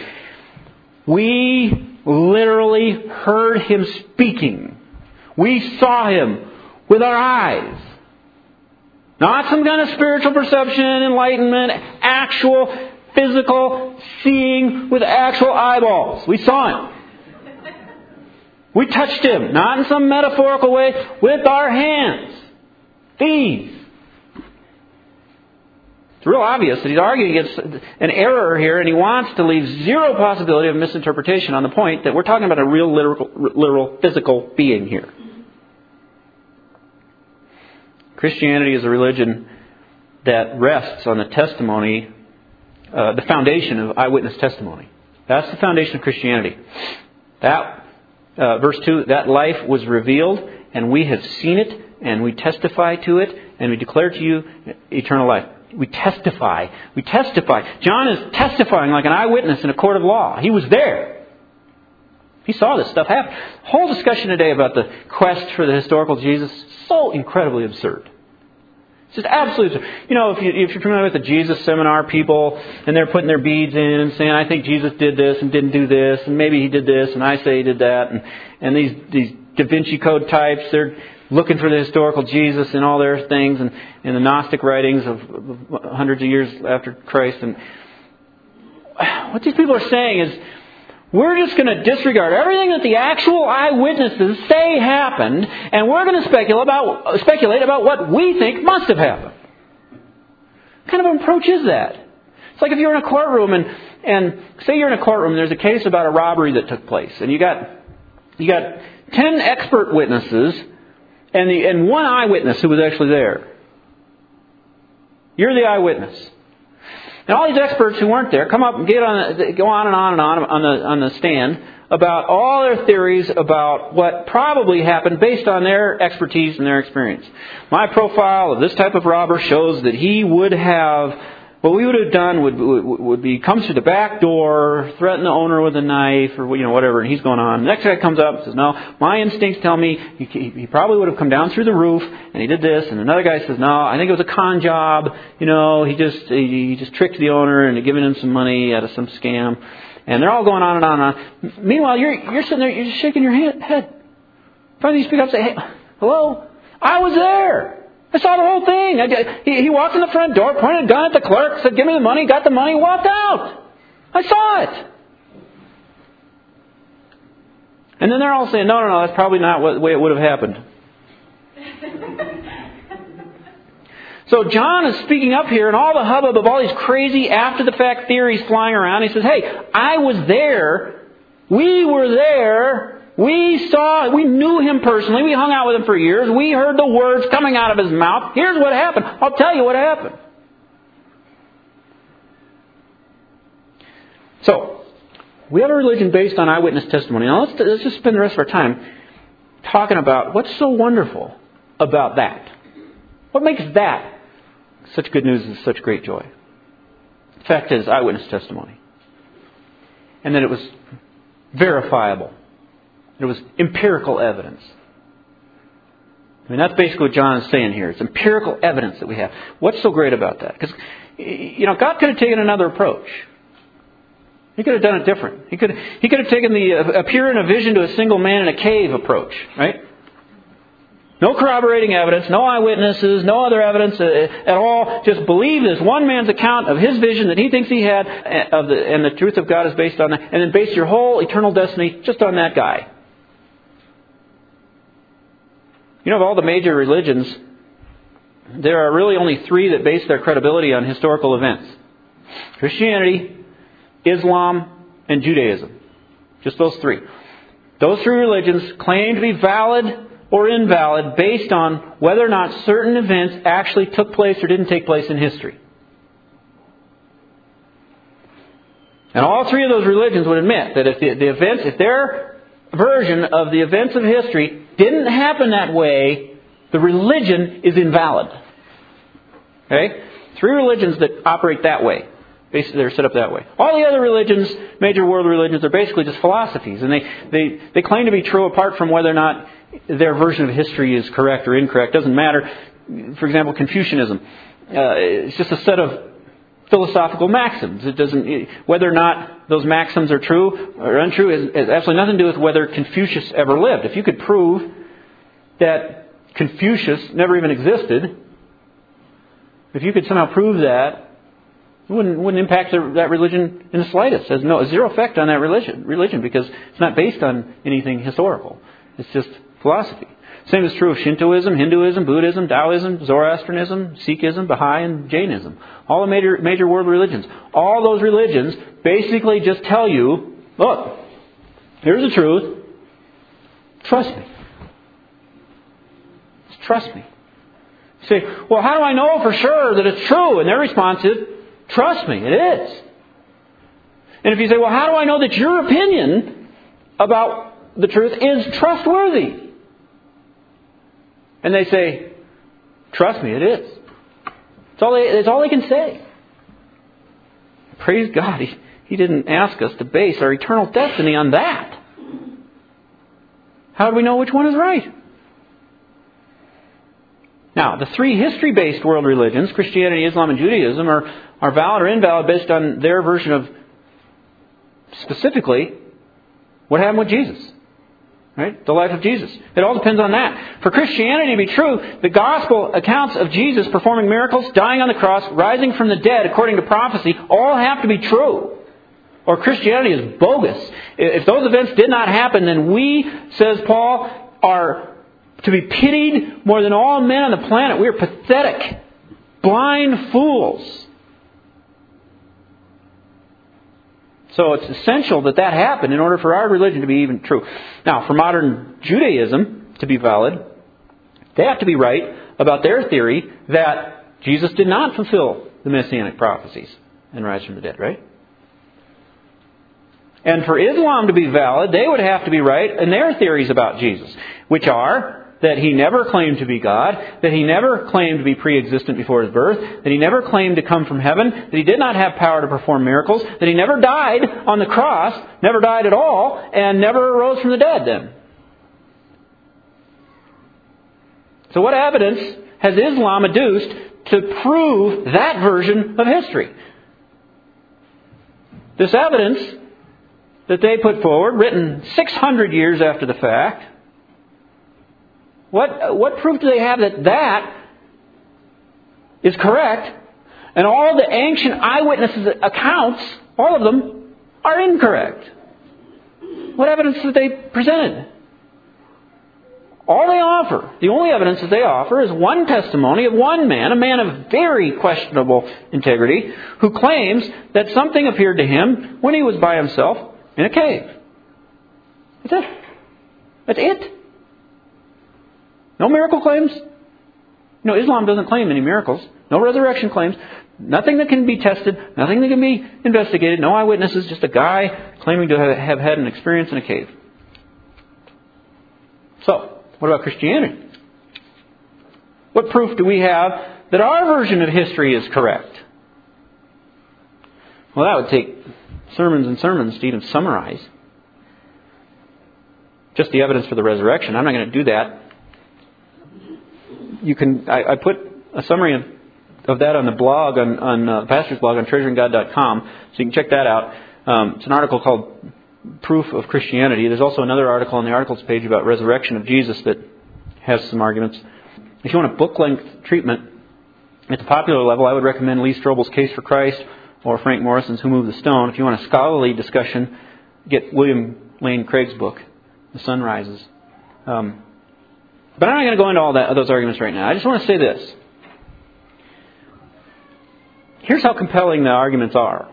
we literally heard him speaking. We saw him with our eyes. Not some kind of spiritual perception, enlightenment, actual physical seeing with actual eyeballs. We saw him. We touched him, not in some metaphorical way, with our hands. These. It's real obvious that he's arguing against an error here, and he wants to leave zero possibility of misinterpretation on the point that we're talking about a real literal, literal physical being here. Christianity is a religion that rests on the testimony, uh, the foundation of eyewitness testimony. That's the foundation of Christianity. That, uh, verse two, that life was revealed, and we have seen it, and we testify to it, and we declare to you eternal life. We testify. We testify. John is testifying like an eyewitness in a court of law. He was there. He saw this stuff happen. Whole discussion today about the quest for the historical Jesus, so incredibly absurd. It's just absolutely absurd. You know, if, you, if you're familiar with the Jesus seminar people, and they're putting their beads in and saying, I think Jesus did this and didn't do this, and maybe he did this, and I say he did that, and, and these, these Da Vinci Code types, they're looking for the historical Jesus in all their things, and in the Gnostic writings of, of hundreds of years after Christ. And what these people are saying is, we're just going to disregard everything that the actual eyewitnesses say happened, and we're going to speculate about speculate about what we think must have happened. What kind of approach is that? It's like if you're in a courtroom and and say you're in a courtroom and there's a case about a robbery that took place, and you got you got ten expert witnesses and the and one eyewitness who was actually there. You're the eyewitness. And all these experts who weren't there come up and get on, go on and on and on on the on the stand about all their theories about what probably happened based on their expertise and their experience. My profile of this type of robber shows that he would have, what we would have done would would, would be come through the back door, threaten the owner with a knife or you know whatever, and he's going on. The next guy comes up and says, no, my instincts tell me he, he probably would have come down through the roof and he did this. And another guy says, no, I think it was a con job. You know, he just he, he just tricked the owner into giving him some money out of some scam. And they're all going on and on and on. Meanwhile, you're you're sitting there, you're just shaking your head. head. Finally, you speak up and say, hey, hello, I was there. I saw the whole thing. I, he, he walked in the front door, pointed a gun at the clerk, said, give me the money, got the money, walked out. I saw it. And then they're all saying, no, no, no, that's probably not what, the way it would have happened. So John is speaking up here, and all the hubbub of all these crazy after-the-fact theories flying around. He says, hey, I was there. We were there. We saw, we knew him personally. We hung out with him for years. We heard the words coming out of his mouth. Here's what happened. I'll tell you what happened. So, we have a religion based on eyewitness testimony. Now, let's, let's just spend the rest of our time talking about what's so wonderful about that. What makes that such good news and such great joy? The fact is, eyewitness testimony. And that it was verifiable. It was empirical evidence. I mean, that's basically what John is saying here. It's empirical evidence that we have. What's so great about that? Because, you know, God could have taken another approach. He could have done it different. He could he could have taken the appear in a vision to a single man in a cave approach, right? No corroborating evidence, no eyewitnesses, no other evidence at all. Just believe this one man's account of his vision that he thinks he had, of the, and the truth of God is based on that. And then base your whole eternal destiny just on that guy. You know, of all the major religions, there are really only three that base their credibility on historical events. Christianity, Islam, and Judaism. Just those three. Those three religions claim to be valid or invalid based on whether or not certain events actually took place or didn't take place in history. And all three of those religions would admit that if the, the events, if their version of the events of history didn't happen that way, the religion is invalid. Okay? Three religions that operate that way. Basically, they're set up that way. All the other religions, major world religions, are basically just philosophies. And they, they, they claim to be true apart from whether or not their version of history is correct or incorrect. Doesn't matter. For example, Confucianism. Uh, it's just a set of philosophical maxims. It doesn't, whether or not those maxims are true or untrue has, has absolutely nothing to do with whether Confucius ever lived. If you could prove that Confucius never even existed, if you could somehow prove that, it wouldn't, wouldn't impact the, that religion in the slightest. It has no zero effect on that religion, religion because it's not based on anything historical. It's just philosophy. Same is true of Shintoism, Hinduism, Buddhism, Taoism, Zoroastrianism, Sikhism, Baha'i, and Jainism. All the major, major world religions. All those religions basically just tell you, look, here's the truth. Trust me. Just trust me. You say, well, how do I know for sure that it's true? And their response is, trust me, it is. And if you say, well, how do I know that your opinion about the truth is trustworthy? And they say, trust me, it is. That's all they, that's all they can say. Praise God, he, he didn't ask us to base our eternal destiny on that. How do we know which one is right? Now, the three history-based world religions, Christianity, Islam, and Judaism, are, are valid or invalid based on their version of, specifically, what happened with Jesus. Right? The life of Jesus. It all depends on that. For Christianity to be true, the gospel accounts of Jesus performing miracles, dying on the cross, rising from the dead according to prophecy, all have to be true. Or Christianity is bogus. If those events did not happen, then we, says Paul, are to be pitied more than all men on the planet. We are pathetic, blind fools. So it's essential that that happen in order for our religion to be even true. Now, for modern Judaism to be valid, they have to be right about their theory that Jesus did not fulfill the Messianic prophecies and rise from the dead, right? And for Islam to be valid, they would have to be right in their theories about Jesus, which are that He never claimed to be God, that He never claimed to be pre-existent before His birth, that He never claimed to come from heaven, that He did not have power to perform miracles, that He never died on the cross, never died at all, and never rose from the dead then. So what evidence has Islam adduced to prove that version of history? This evidence that they put forward, written six hundred years after the fact, What what proof do they have that that is correct, and all the ancient eyewitnesses' accounts, all of them, are incorrect? What evidence have they presented? All they offer, the only evidence that they offer, is one testimony of one man, a man of very questionable integrity, who claims that something appeared to him when he was by himself in a cave. That's it. That's it. No miracle claims. No, Islam doesn't claim any miracles. No resurrection claims. Nothing that can be tested. Nothing that can be investigated. No eyewitnesses. Just a guy claiming to have had an experience in a cave. So, what about Christianity? What proof do we have that our version of history is correct? Well, that would take sermons and sermons to even summarize. Just the evidence for the resurrection. I'm not going to do that. You can. I, I put a summary of, of that on the blog, on, on uh, the pastor's blog on treasuring god dot com, so you can check that out. Um, it's an article called Proof of Christianity. There's also another article on the articles page about resurrection of Jesus that has some arguments. If you want a book-length treatment at the popular level, I would recommend Lee Strobel's Case for Christ or Frank Morrison's Who Moved the Stone. If you want a scholarly discussion, get William Lane Craig's book, The Sun Rises. Um, But I'm not going to go into all that, those arguments right now. I just want to say this. Here's how compelling the arguments are.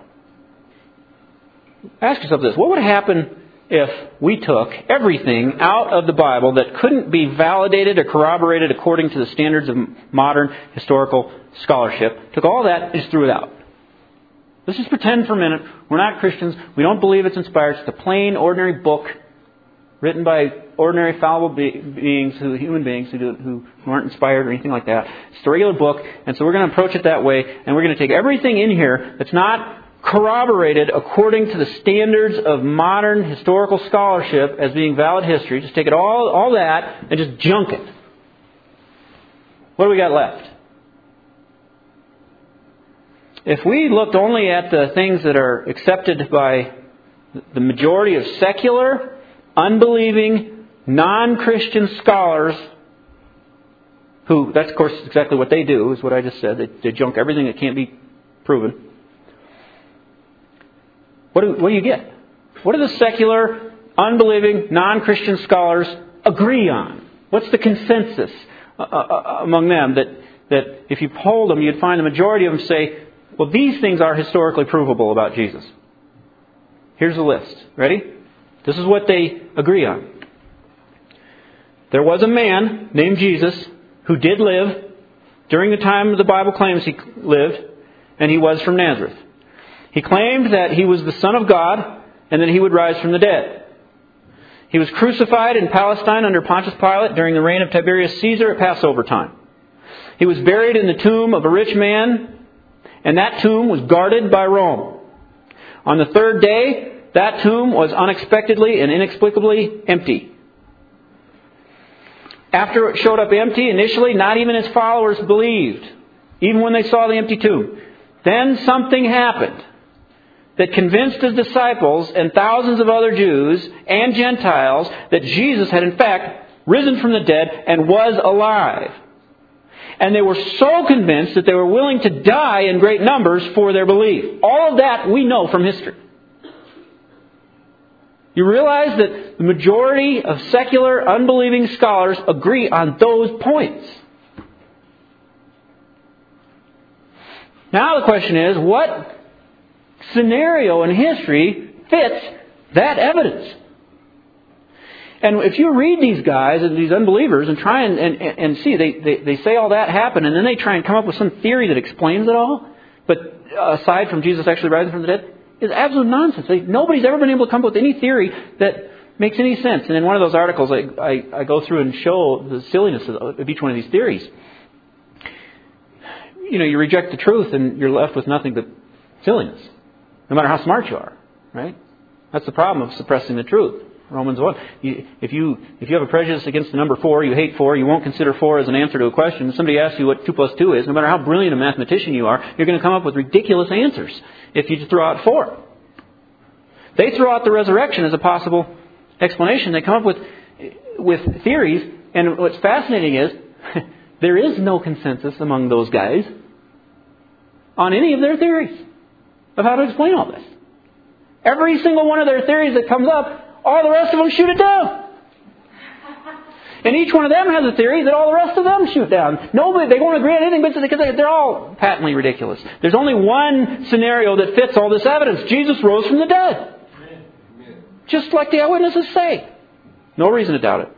Ask yourself this. What would happen if we took everything out of the Bible that couldn't be validated or corroborated according to the standards of modern historical scholarship, took all that and just threw it out? Let's just pretend for a minute we're not Christians. We don't believe it's inspired. It's a plain, ordinary book. written by ordinary fallible be- beings, who human beings who, do, who who aren't inspired or anything like that. It's a regular book, and so we're going to approach it that way, and we're going to take everything in here that's not corroborated according to the standards of modern historical scholarship as being valid history. Just take it all, all that, and just junk it. What do we got left? If we looked only at the things that are accepted by the majority of secular, unbelieving, non-Christian scholars, who, that's of course exactly what they do, is what I just said. They, they junk everything that can't be proven. What do, what do you get? What do the secular, unbelieving, non-Christian scholars agree on? What's the consensus uh, uh, among them that, that if you polled them, you'd find the majority of them say, well, these things are historically provable about Jesus. Here's a list. Ready? This is what they agree on. There was a man named Jesus who did live during the time the Bible claims he lived, and he was from Nazareth. He claimed that he was the Son of God and that he would rise from the dead. He was crucified in Palestine under Pontius Pilate during the reign of Tiberius Caesar at Passover time. He was buried in the tomb of a rich man, and that tomb was guarded by Rome. On the third day, that tomb was unexpectedly and inexplicably empty. After it showed up empty, initially, not even his followers believed, even when they saw the empty tomb. Then something happened that convinced his disciples and thousands of other Jews and Gentiles that Jesus had in fact risen from the dead and was alive. And they were so convinced that they were willing to die in great numbers for their belief. All of that we know from history. You realize that the majority of secular, unbelieving scholars agree on those points. Now the question is, what scenario in history fits that evidence? And if you read these guys and these unbelievers and try and, and, and see, they, they, they say all that happened, and then they try and come up with some theory that explains it all, but aside from Jesus actually rising from the dead, is absolute nonsense. They, nobody's ever been able to come up with any theory that makes any sense. And in one of those articles, I, I, I go through and show the silliness of, of each one of these theories. You know, you reject the truth and you're left with nothing but silliness, no matter how smart you are, right? That's the problem of suppressing the truth. Romans one. You, if you if you have a prejudice against the number four, you hate four, you won't consider four as an answer to a question. If somebody asks you what two plus two is, no matter how brilliant a mathematician you are, you're going to come up with ridiculous answers if you just throw out four. They throw out the resurrection as a possible explanation. They come up with with theories, and what's fascinating is there is no consensus among those guys on any of their theories of how to explain all this. Every single one of their theories that comes up, all the rest of them shoot it down. And each one of them has a theory that all the rest of them shoot down. Nobody, they won't agree on anything because they're all patently ridiculous. There's only one scenario that fits all this evidence. Jesus rose from the dead. Just like the eyewitnesses say. No reason to doubt it.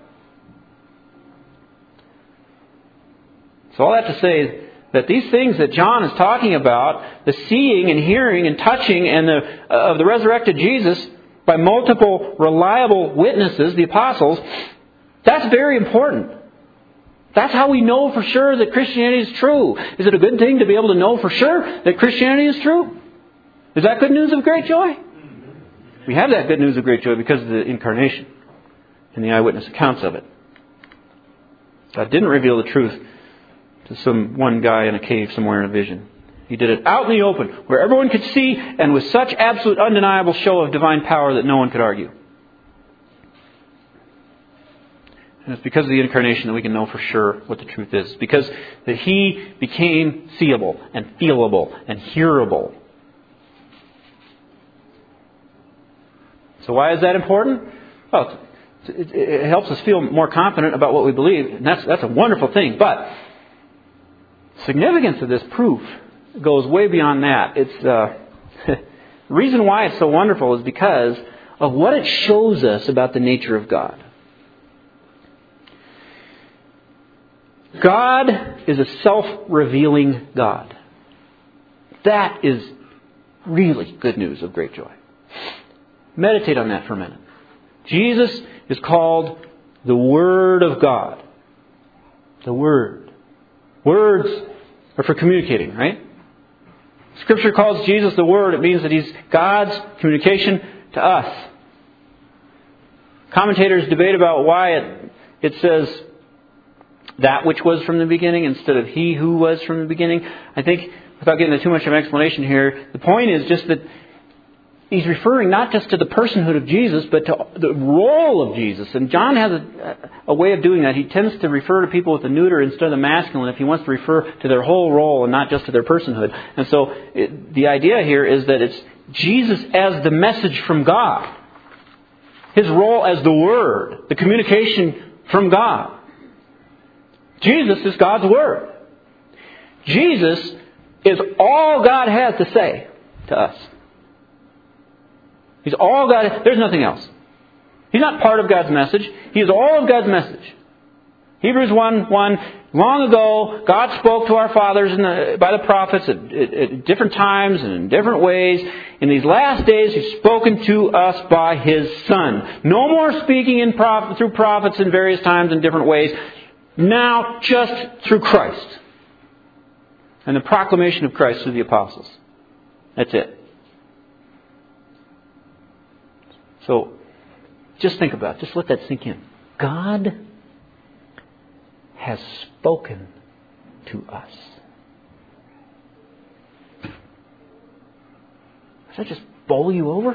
So all that to say is that these things that John is talking about, the seeing and hearing and touching and the uh, of the resurrected Jesus by multiple reliable witnesses, the apostles, that's very important. That's how we know for sure that Christianity is true. Is it a good thing to be able to know for sure that Christianity is true? Is that good news of great joy? We have that good news of great joy because of the incarnation and the eyewitness accounts of it. God didn't reveal the truth to some one guy in a cave somewhere in a vision. He did it out in the open, where everyone could see, and with such absolute undeniable show of divine power that no one could argue. And it's because of the incarnation that we can know for sure what the truth is. Because that He became seeable and feelable and hearable. So why is that important? Well, it, it helps us feel more confident about what we believe, and that's that's a wonderful thing. But significance of this proof goes way beyond that. It's uh, the reason why it's so wonderful is because of what it shows us about the nature of God. God is a self-revealing God. That is really good news of great joy. Meditate on that for a minute. Jesus is called the Word of God. The Word. Words are for communicating, right? Scripture calls Jesus the Word. It means that He's God's communication to us. Commentators debate about why it, it says that which was from the beginning instead of He who was from the beginning. I think, without getting into too much of an explanation here, the point is just that He's referring not just to the personhood of Jesus, but to the role of Jesus. And John has a, a way of doing that. He tends to refer to people with the neuter instead of the masculine if he wants to refer to their whole role and not just to their personhood. And so it, the idea here is that it's Jesus as the message from God. His role as the Word, the communication from God. Jesus is God's Word. Jesus is all God has to say to us. He's all God. There's nothing else. He's not part of God's message. He is all of God's message. Hebrews one one. Long ago, God spoke to our fathers in the, by the prophets at, at, at different times and in different ways. In these last days, He's spoken to us by His Son. No more speaking in prophet, through prophets in various times in different ways. Now, just through Christ. And the proclamation of Christ through the apostles. That's it. So, just think about it. Just let that sink in. God has spoken to us. Does that just bowl you over?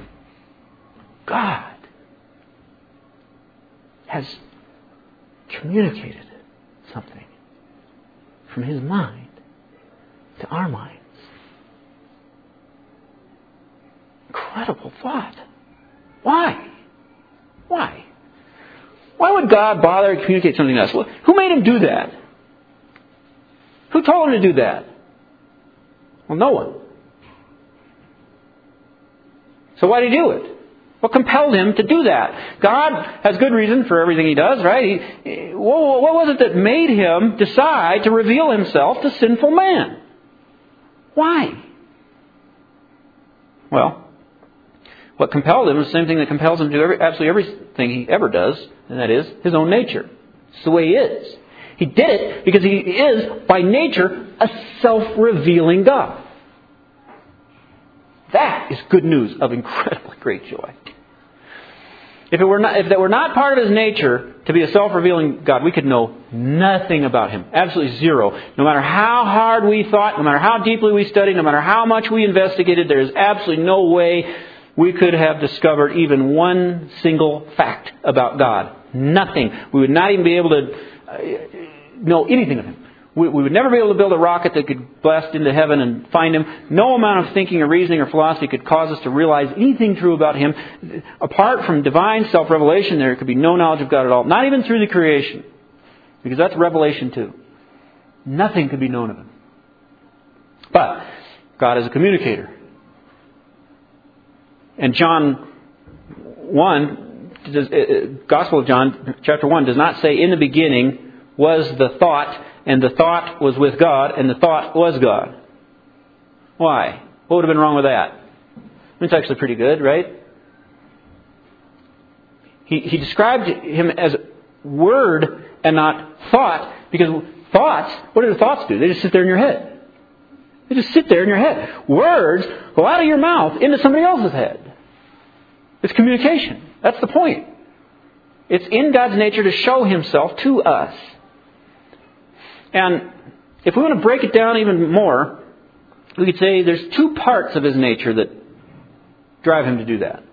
God has communicated something from His mind to our minds. Incredible thought. Why? Why? Why would God bother to communicate something to us? Well, who made Him do that? Who told Him to do that? Well, no one. So why did He do it? What compelled Him to do that? God has good reason for everything He does, right? He, what was it that made Him decide to reveal Himself to sinful man? Why? Well, what compelled Him is the same thing that compels Him to do every, absolutely everything He ever does, and that is His own nature. It's the way He is. He did it because He is, by nature, a self-revealing God. That is good news of incredibly great joy. If it were not, if that were not part of His nature to be a self-revealing God, we could know nothing about Him. Absolutely zero. No matter how hard we thought, no matter how deeply we studied, no matter how much we investigated, there is absolutely no way we could have discovered even one single fact about God. Nothing. We would not even be able to know anything of Him. We, we would never be able to build a rocket that could blast into heaven and find Him. No amount of thinking or reasoning or philosophy could cause us to realize anything true about Him. Apart from divine self-revelation, there could be no knowledge of God at all. Not even through the creation. Because that's revelation too. Nothing could be known of Him. But God is a communicator. And John one, Gospel of John, chapter one, does not say, in the beginning was the thought, and the thought was with God, and the thought was God. Why? What would have been wrong with that? It's actually pretty good, right? He, he described Him as word and not thought, because thoughts, what do the thoughts do? They just sit there in your head. They just sit there in your head. Words go out of your mouth into somebody else's head. It's communication. That's the point. It's in God's nature to show Himself to us. And if we want to break it down even more, we could say there's two parts of His nature that drive Him to do that.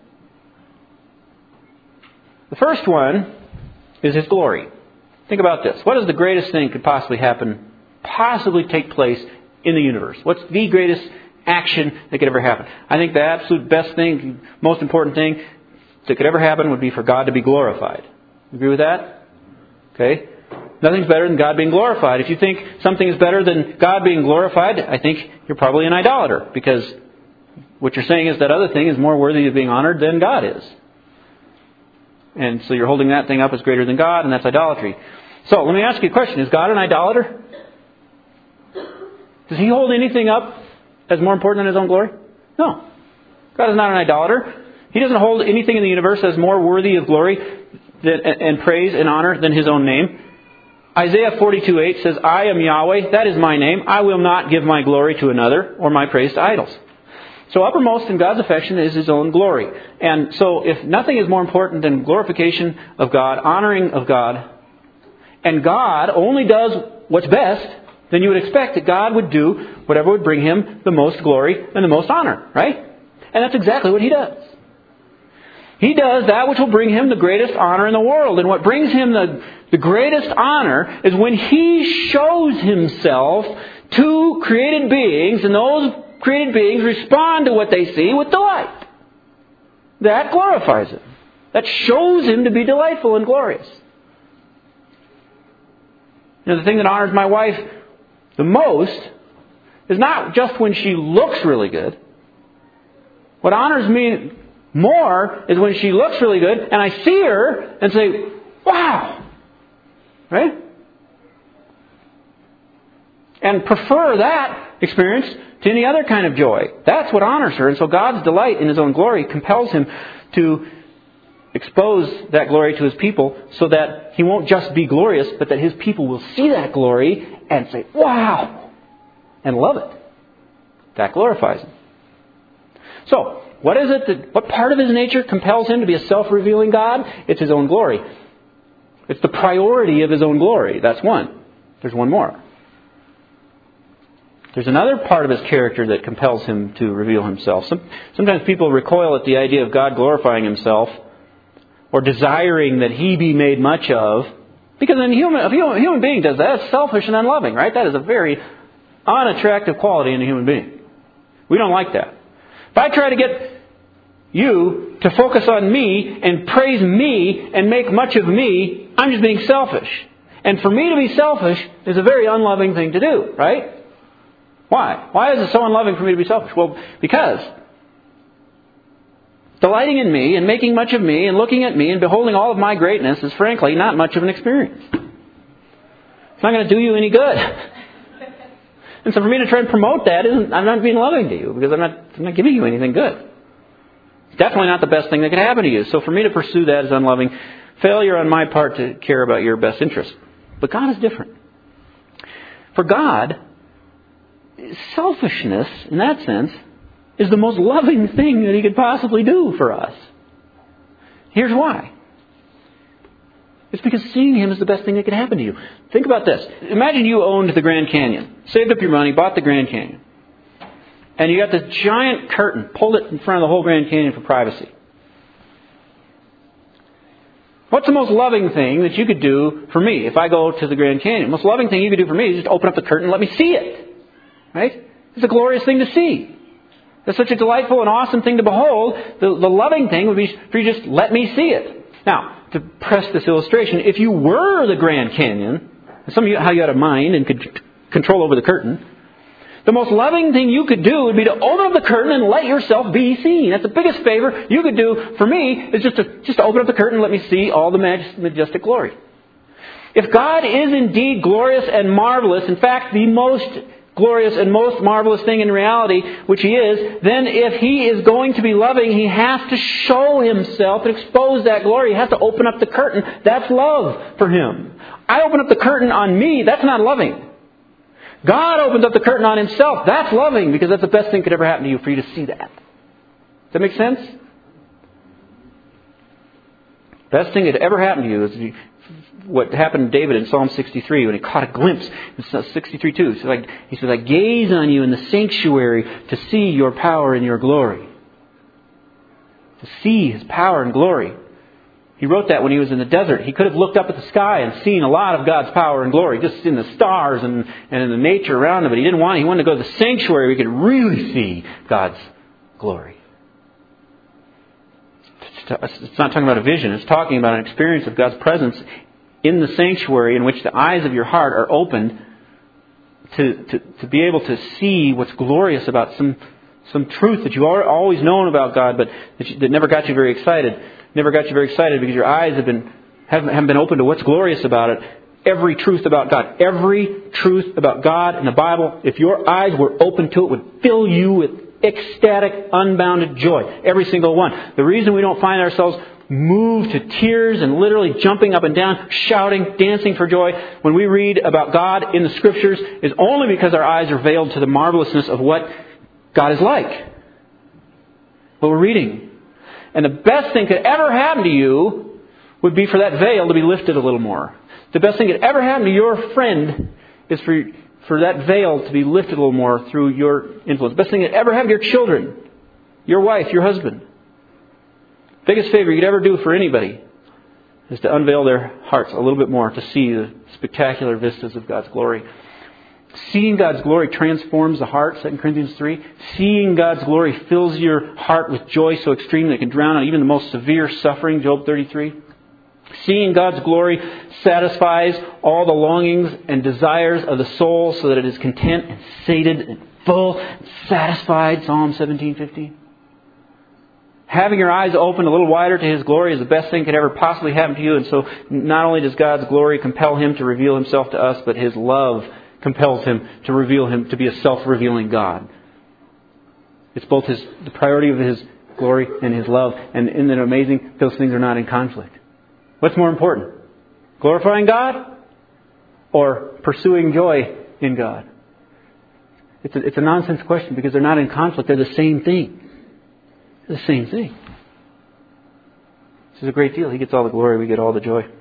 The first one is His glory. Think about this. What is the greatest thing that could possibly happen, possibly take place in the universe? What's the greatest action that could ever happen? I think the absolute best thing, most important thing that could ever happen would be for God to be glorified. You agree with that? Okay. Nothing's better than God being glorified. If you think something is better than God being glorified, I think you're probably an idolater, because what you're saying is that other thing is more worthy of being honored than God is. And so you're holding that thing up as greater than God, and that's idolatry. So let me ask you a question. Is God an idolater? Does He hold anything up as more important than His own glory? No. God is not an idolater. He doesn't hold anything in the universe as more worthy of glory than, and praise and honor than His own name. Isaiah forty-two eight says, I am Yahweh, that is my name. I will not give my glory to another or my praise to idols. So uppermost in God's affection is His own glory. And so if nothing is more important than glorification of God, honoring of God, and God only does what's best, then you would expect that God would do whatever would bring Him the most glory and the most honor, right? And that's exactly what He does. He does that which will bring Him the greatest honor in the world. And what brings Him the, the greatest honor is when He shows Himself to created beings, and those created beings respond to what they see with delight. That glorifies Him. That shows Him to be delightful and glorious. You know, the thing that honors my wife the most is not just when she looks really good. What honors me more is when she looks really good and I see her and say, wow! Right? And prefer that experience to any other kind of joy. That's what honors her. And so God's delight in His own glory compels Him to expose that glory to His people so that He won't just be glorious, but that His people will see that glory and say, wow! And love it. That glorifies Him. So, what is it that, what part of His nature compels Him to be a self-revealing God? It's His own glory. It's the priority of His own glory. That's one. There's one more. There's another part of His character that compels Him to reveal Himself. Some, sometimes people recoil at the idea of God glorifying Himself or desiring that He be made much of. Because a human, a human, a human being does that. It's selfish and unloving, right? That is a very unattractive quality in a human being. We don't like that. If I try to get you to focus on me and praise me and make much of me, I'm just being selfish. And for me to be selfish is a very unloving thing to do, right? Why? Why is it so unloving for me to be selfish? Well, because delighting in me and making much of me and looking at me and beholding all of my greatness is frankly not much of an experience. It's not going to do you any good. And so for me to try and promote that, isn't, I'm not being loving to you because I'm not, I'm not giving you anything good. It's definitely not the best thing that could happen to you. So for me to pursue that is unloving. Failure on my part to care about your best interest. But God is different. For God, selfishness, in that sense, is the most loving thing that He could possibly do for us. Here's why. It's because seeing Him is the best thing that could happen to you. Think about this. Imagine you owned the Grand Canyon. Saved up your money, bought the Grand Canyon. And you got this giant curtain, pulled it in front of the whole Grand Canyon for privacy. What's the most loving thing that you could do for me if I go to the Grand Canyon? The most loving thing you could do for me is just open up the curtain and let me see it. Right? It's a glorious thing to see. It's such a delightful and awesome thing to behold. The, the loving thing would be for you just let me see it. Now, to press this illustration, if you were the Grand Canyon, some of you how you had a mind and could c- control over the curtain, the most loving thing you could do would be to open up the curtain and let yourself be seen. That's the biggest favor you could do for me is just to just to open up the curtain and let me see all the maj- majestic glory. If God is indeed glorious and marvelous, in fact, the most glorious and most marvelous thing in reality, which He is, then if He is going to be loving, He has to show Himself and expose that glory. He has to open up the curtain. That's love for Him. I open up the curtain on me. That's not loving. God opens up the curtain on Himself. That's loving because that's the best thing that could ever happen to you, for you to see that. Does that make sense? Best thing that ever happened to you is you, what happened to David in Psalm sixty-three when he caught a glimpse in sixty-three two. So like, he says, I gaze on you in the sanctuary to see your power and your glory. To see His power and glory. He wrote that when he was in the desert. He could have looked up at the sky and seen a lot of God's power and glory, just in the stars and, and in the nature around him. But he didn't want it. He wanted to go to the sanctuary where he could really see God's glory. It's not talking about a vision. It's talking about an experience of God's presence in the sanctuary in which the eyes of your heart are opened to, to, to be able to see what's glorious about some some truth that you've always known about God, but that, you, that never got you very excited. Never got you very excited because your eyes have been haven't, haven't been open to what's glorious about it. Every truth about God, every truth about God in the Bible, if your eyes were open to it, would fill you with ecstatic, unbounded joy. Every single one. The reason we don't find ourselves moved to tears and literally jumping up and down, shouting, dancing for joy when we read about God in the Scriptures is only because our eyes are veiled to the marvelousness of what God is like. What we're reading. And the best thing could ever happen to you would be for that veil to be lifted a little more. The best thing that could ever happen to your friend is for, for that veil to be lifted a little more through your influence. The best thing that ever happened to your children, your wife, your husband. Biggest favor you could ever do for anybody is to unveil their hearts a little bit more to see the spectacular vistas of God's glory. Seeing God's glory transforms the heart, Second Corinthians three. Seeing God's glory fills your heart with joy so extreme that it can drown out even the most severe suffering, Job thirty-three. Seeing God's glory satisfies all the longings and desires of the soul so that it is content and sated and full and satisfied, Psalm seventeen fifteen. Having your eyes open a little wider to His glory is the best thing that could ever possibly happen to you. And so not only does God's glory compel Him to reveal Himself to us, but His love compels Him to reveal Him to be a self-revealing God. It's both His the priority of His glory and His love. And isn't it amazing? Those things are not in conflict. What's more important? Glorifying God or pursuing joy in God? It's a, it's a nonsense question because they're not in conflict. They're the same thing. They're the same thing. This is a great deal. He gets all the glory. We get all the joy.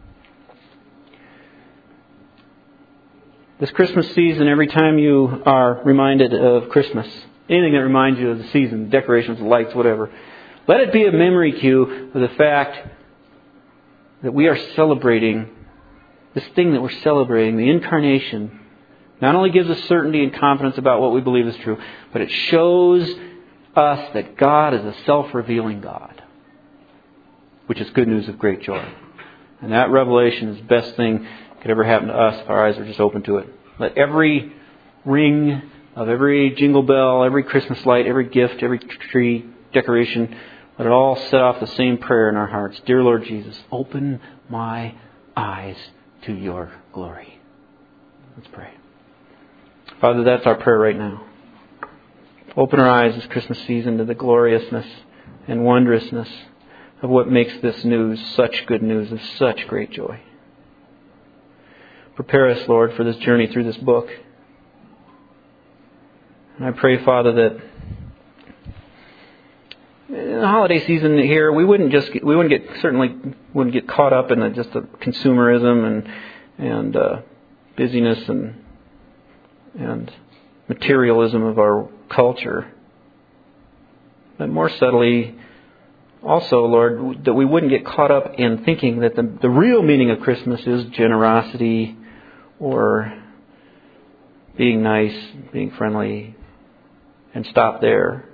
This Christmas season, every time you are reminded of Christmas, anything that reminds you of the season, decorations, lights, whatever, let it be a memory cue of the fact that we are celebrating this thing that we're celebrating, the incarnation. Not only gives us certainty and confidence about what we believe is true, but it shows us that God is a self-revealing God, which is good news of great joy. And that revelation is the best thing that could ever happen to us if our eyes are just open to it. Let every ring of every jingle bell, every Christmas light, every gift, every tree decoration, let it all set off the same prayer in our hearts. Dear Lord Jesus, open my eyes to your glory. Let's pray. Father, that's our prayer right now. Open our eyes this Christmas season to the gloriousness and wondrousness of what makes this news such good news of such great joy. Prepare us, Lord, for this journey through this book. And I pray, Father, that in the holiday season here, we wouldn't just get, we wouldn't get certainly wouldn't get caught up in the, just the consumerism and and uh, busyness and and materialism of our culture. But more subtly, also, Lord, that we wouldn't get caught up in thinking that the, the real meaning of Christmas is generosity or being nice, being friendly, and stop there.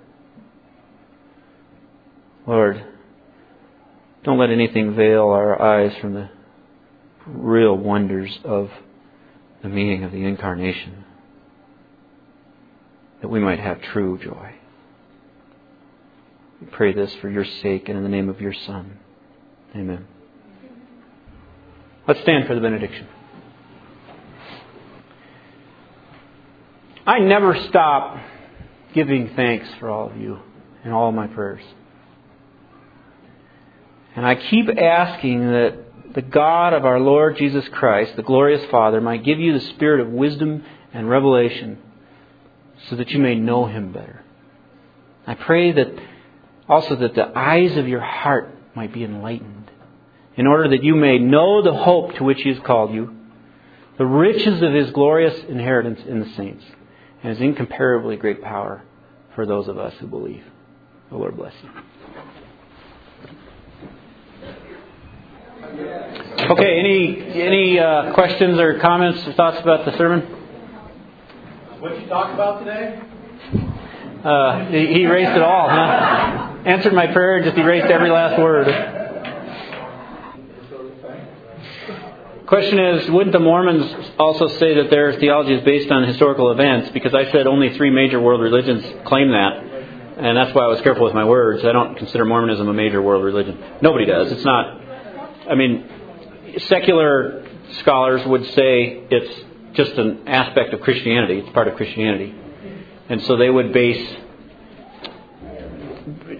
Lord, don't let anything veil our eyes from the real wonders of the meaning of the incarnation, that we might have true joy. We pray this for your sake and in the name of your Son. Amen. Let's stand for the benediction. I never stop giving thanks for all of you in all my prayers. And I keep asking that the God of our Lord Jesus Christ, the glorious Father, might give you the spirit of wisdom and revelation so that you may know Him better. I pray that also that the eyes of your heart might be enlightened in order that you may know the hope to which He has called you, the riches of His glorious inheritance in the saints, and His incomparably great power for those of us who believe. The Lord bless you. Okay, any any uh, questions or comments or thoughts about the sermon? What did you talk about today? Uh, he, he erased it all, huh? Answered my prayer and just erased every last word. Question is, wouldn't the Mormons also say that their theology is based on historical events? Because I said only three major world religions claim that. And that's why I was careful with my words. I don't consider Mormonism a major world religion. Nobody does. It's not. I mean, secular scholars would say it's just an aspect of Christianity. It's part of Christianity. And so they would base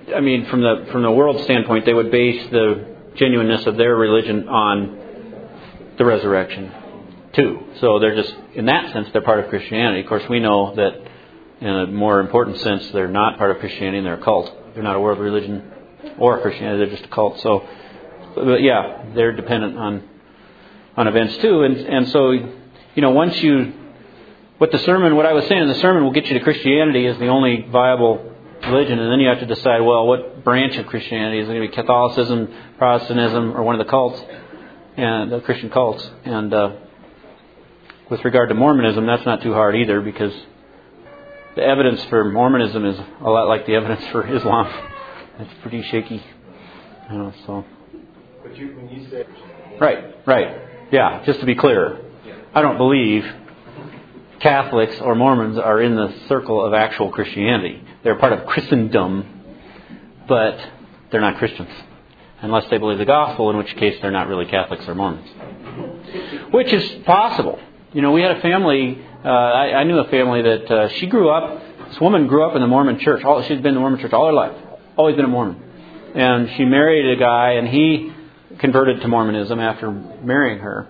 I mean, from the from the world standpoint, they would base the genuineness of their religion on the resurrection, too. So they're just, in that sense, they're part of Christianity. Of course, we know that in a more important sense, they're not part of Christianity and they're a cult. They're not a world religion or Christianity, they're just a cult. So, but yeah, they're dependent on on events too. And and so, you know, once you, what the sermon, what I was saying in the sermon will get you to Christianity is the only viable religion, and then you have to decide, well, what branch of Christianity is it going to be? Catholicism, Protestantism, or one of the cults, and the Christian cults. And uh, with regard to Mormonism, that's not too hard either, because the evidence for Mormonism is a lot like the evidence for Islam. It's pretty shaky. You know, so. But you, when you say right, right, yeah. Just to be clear, yeah. I don't believe Catholics or Mormons are in the circle of actual Christianity. They're part of Christendom, but they're not Christians. Unless they believe the gospel, in which case they're not really Catholics or Mormons. Which is possible. You know, we had a family, uh, I, I knew a family that uh, she grew up, this woman grew up in the Mormon church. All, she's been in the Mormon church all her life. Always been a Mormon. And she married a guy, and he converted to Mormonism after marrying her.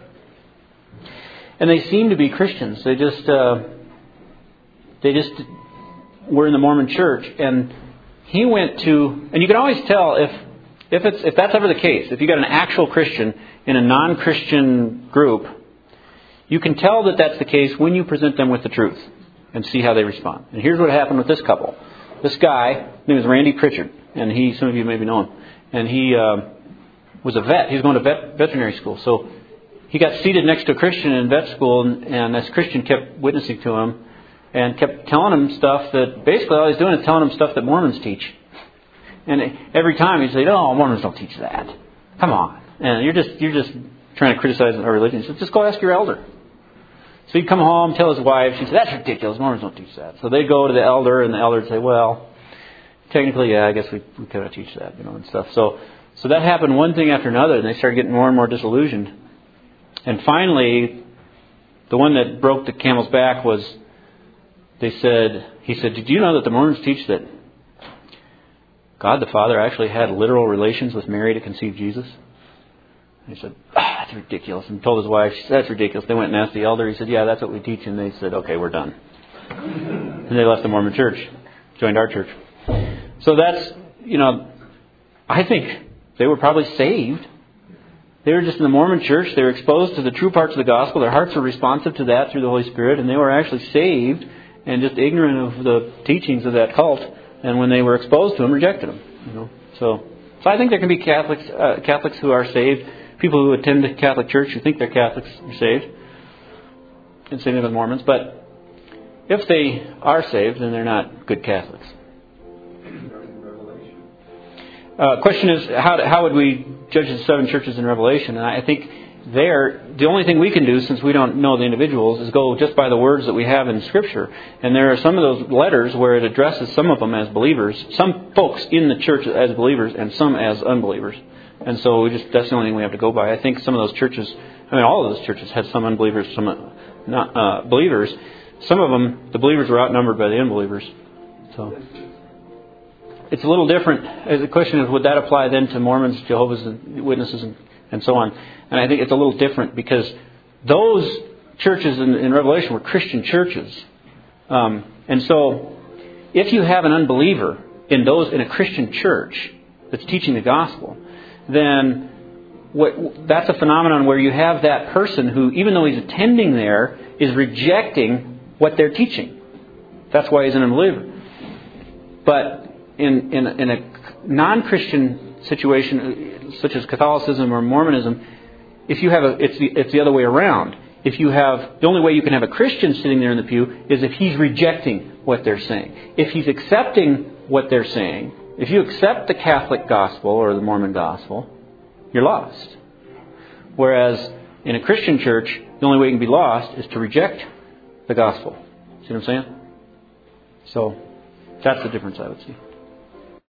And they seemed to be Christians. They just, uh, they just were in the Mormon church. And he went to, and you can always tell if, if it's, if that's ever the case, if you got an actual Christian in a non-Christian group, you can tell that that's the case when you present them with the truth and see how they respond. And here's what happened with this couple. This guy, his name is Randy Pritchard, and he, some of you maybe know him, and he uh, was a vet. He was going to vet, veterinary school. So he got seated next to a Christian in vet school, and, and this Christian kept witnessing to him and kept telling him stuff that basically all he's doing is telling him stuff that Mormons teach. And every time he'd say, "Oh, Mormons don't teach that. Come on, and you're just you're just trying to criticize our religion." He said, "Just go ask your elder." So he'd come home, tell his wife. She said, "That's ridiculous. Mormons don't teach that." So they'd go to the elder, and the elder would say, "Well, technically, yeah, I guess we we kind of teach that, you know, and stuff." So so that happened one thing after another, and they started getting more and more disillusioned. And finally, the one that broke the camel's back was, they said, he said, "Did you know that the Mormons teach that God the Father actually had literal relations with Mary to conceive Jesus?" And he said, "Ah, that's ridiculous." And told his wife, she said, "That's ridiculous." They went and asked the elder. He said, "Yeah, that's what we teach." And they said, "Okay, we're done." And they left the Mormon church, joined our church. So that's, you know, I think they were probably saved. They were just in the Mormon church. They were exposed to the true parts of the gospel. Their hearts were responsive to that through the Holy Spirit. And they were actually saved and just ignorant of the teachings of that cult. And when they were exposed to them, rejected them. You know, so, so I think there can be Catholics, uh, Catholics who are saved. People who attend the Catholic Church who think they're Catholics are saved. And same thing with Mormons. But if they are saved, then they're not good Catholics. Uh, question is, how how would we judge the seven churches in Revelation? And I think there, the only thing we can do, since we don't know the individuals, is go just by the words that we have in Scripture. And there are some of those letters where it addresses some of them as believers, some folks in the church as believers, and some as unbelievers. And so we just that's the only thing we have to go by. I think some of those churches, I mean, all of those churches had some unbelievers, some not uh, believers. Some of them, the believers were outnumbered by the unbelievers. So it's a little different. The question is, would that apply then to Mormons, Jehovah's Witnesses, and, and so on? And I think it's a little different because those churches in, in Revelation were Christian churches. Um, and so if you have an unbeliever in those in a Christian church that's teaching the gospel, then what, that's a phenomenon where you have that person who, even though he's attending there, is rejecting what they're teaching. That's why he's an unbeliever. But in, in, in a non-Christian situation, such as Catholicism or Mormonism, if you have a, it's the, it's the other way around. If you have, the only way you can have a Christian sitting there in the pew is if he's rejecting what they're saying. If he's accepting what they're saying, if you accept the Catholic gospel or the Mormon gospel, you're lost. Whereas in a Christian church, the only way you can be lost is to reject the gospel. See what I'm saying? So that's the difference I would see.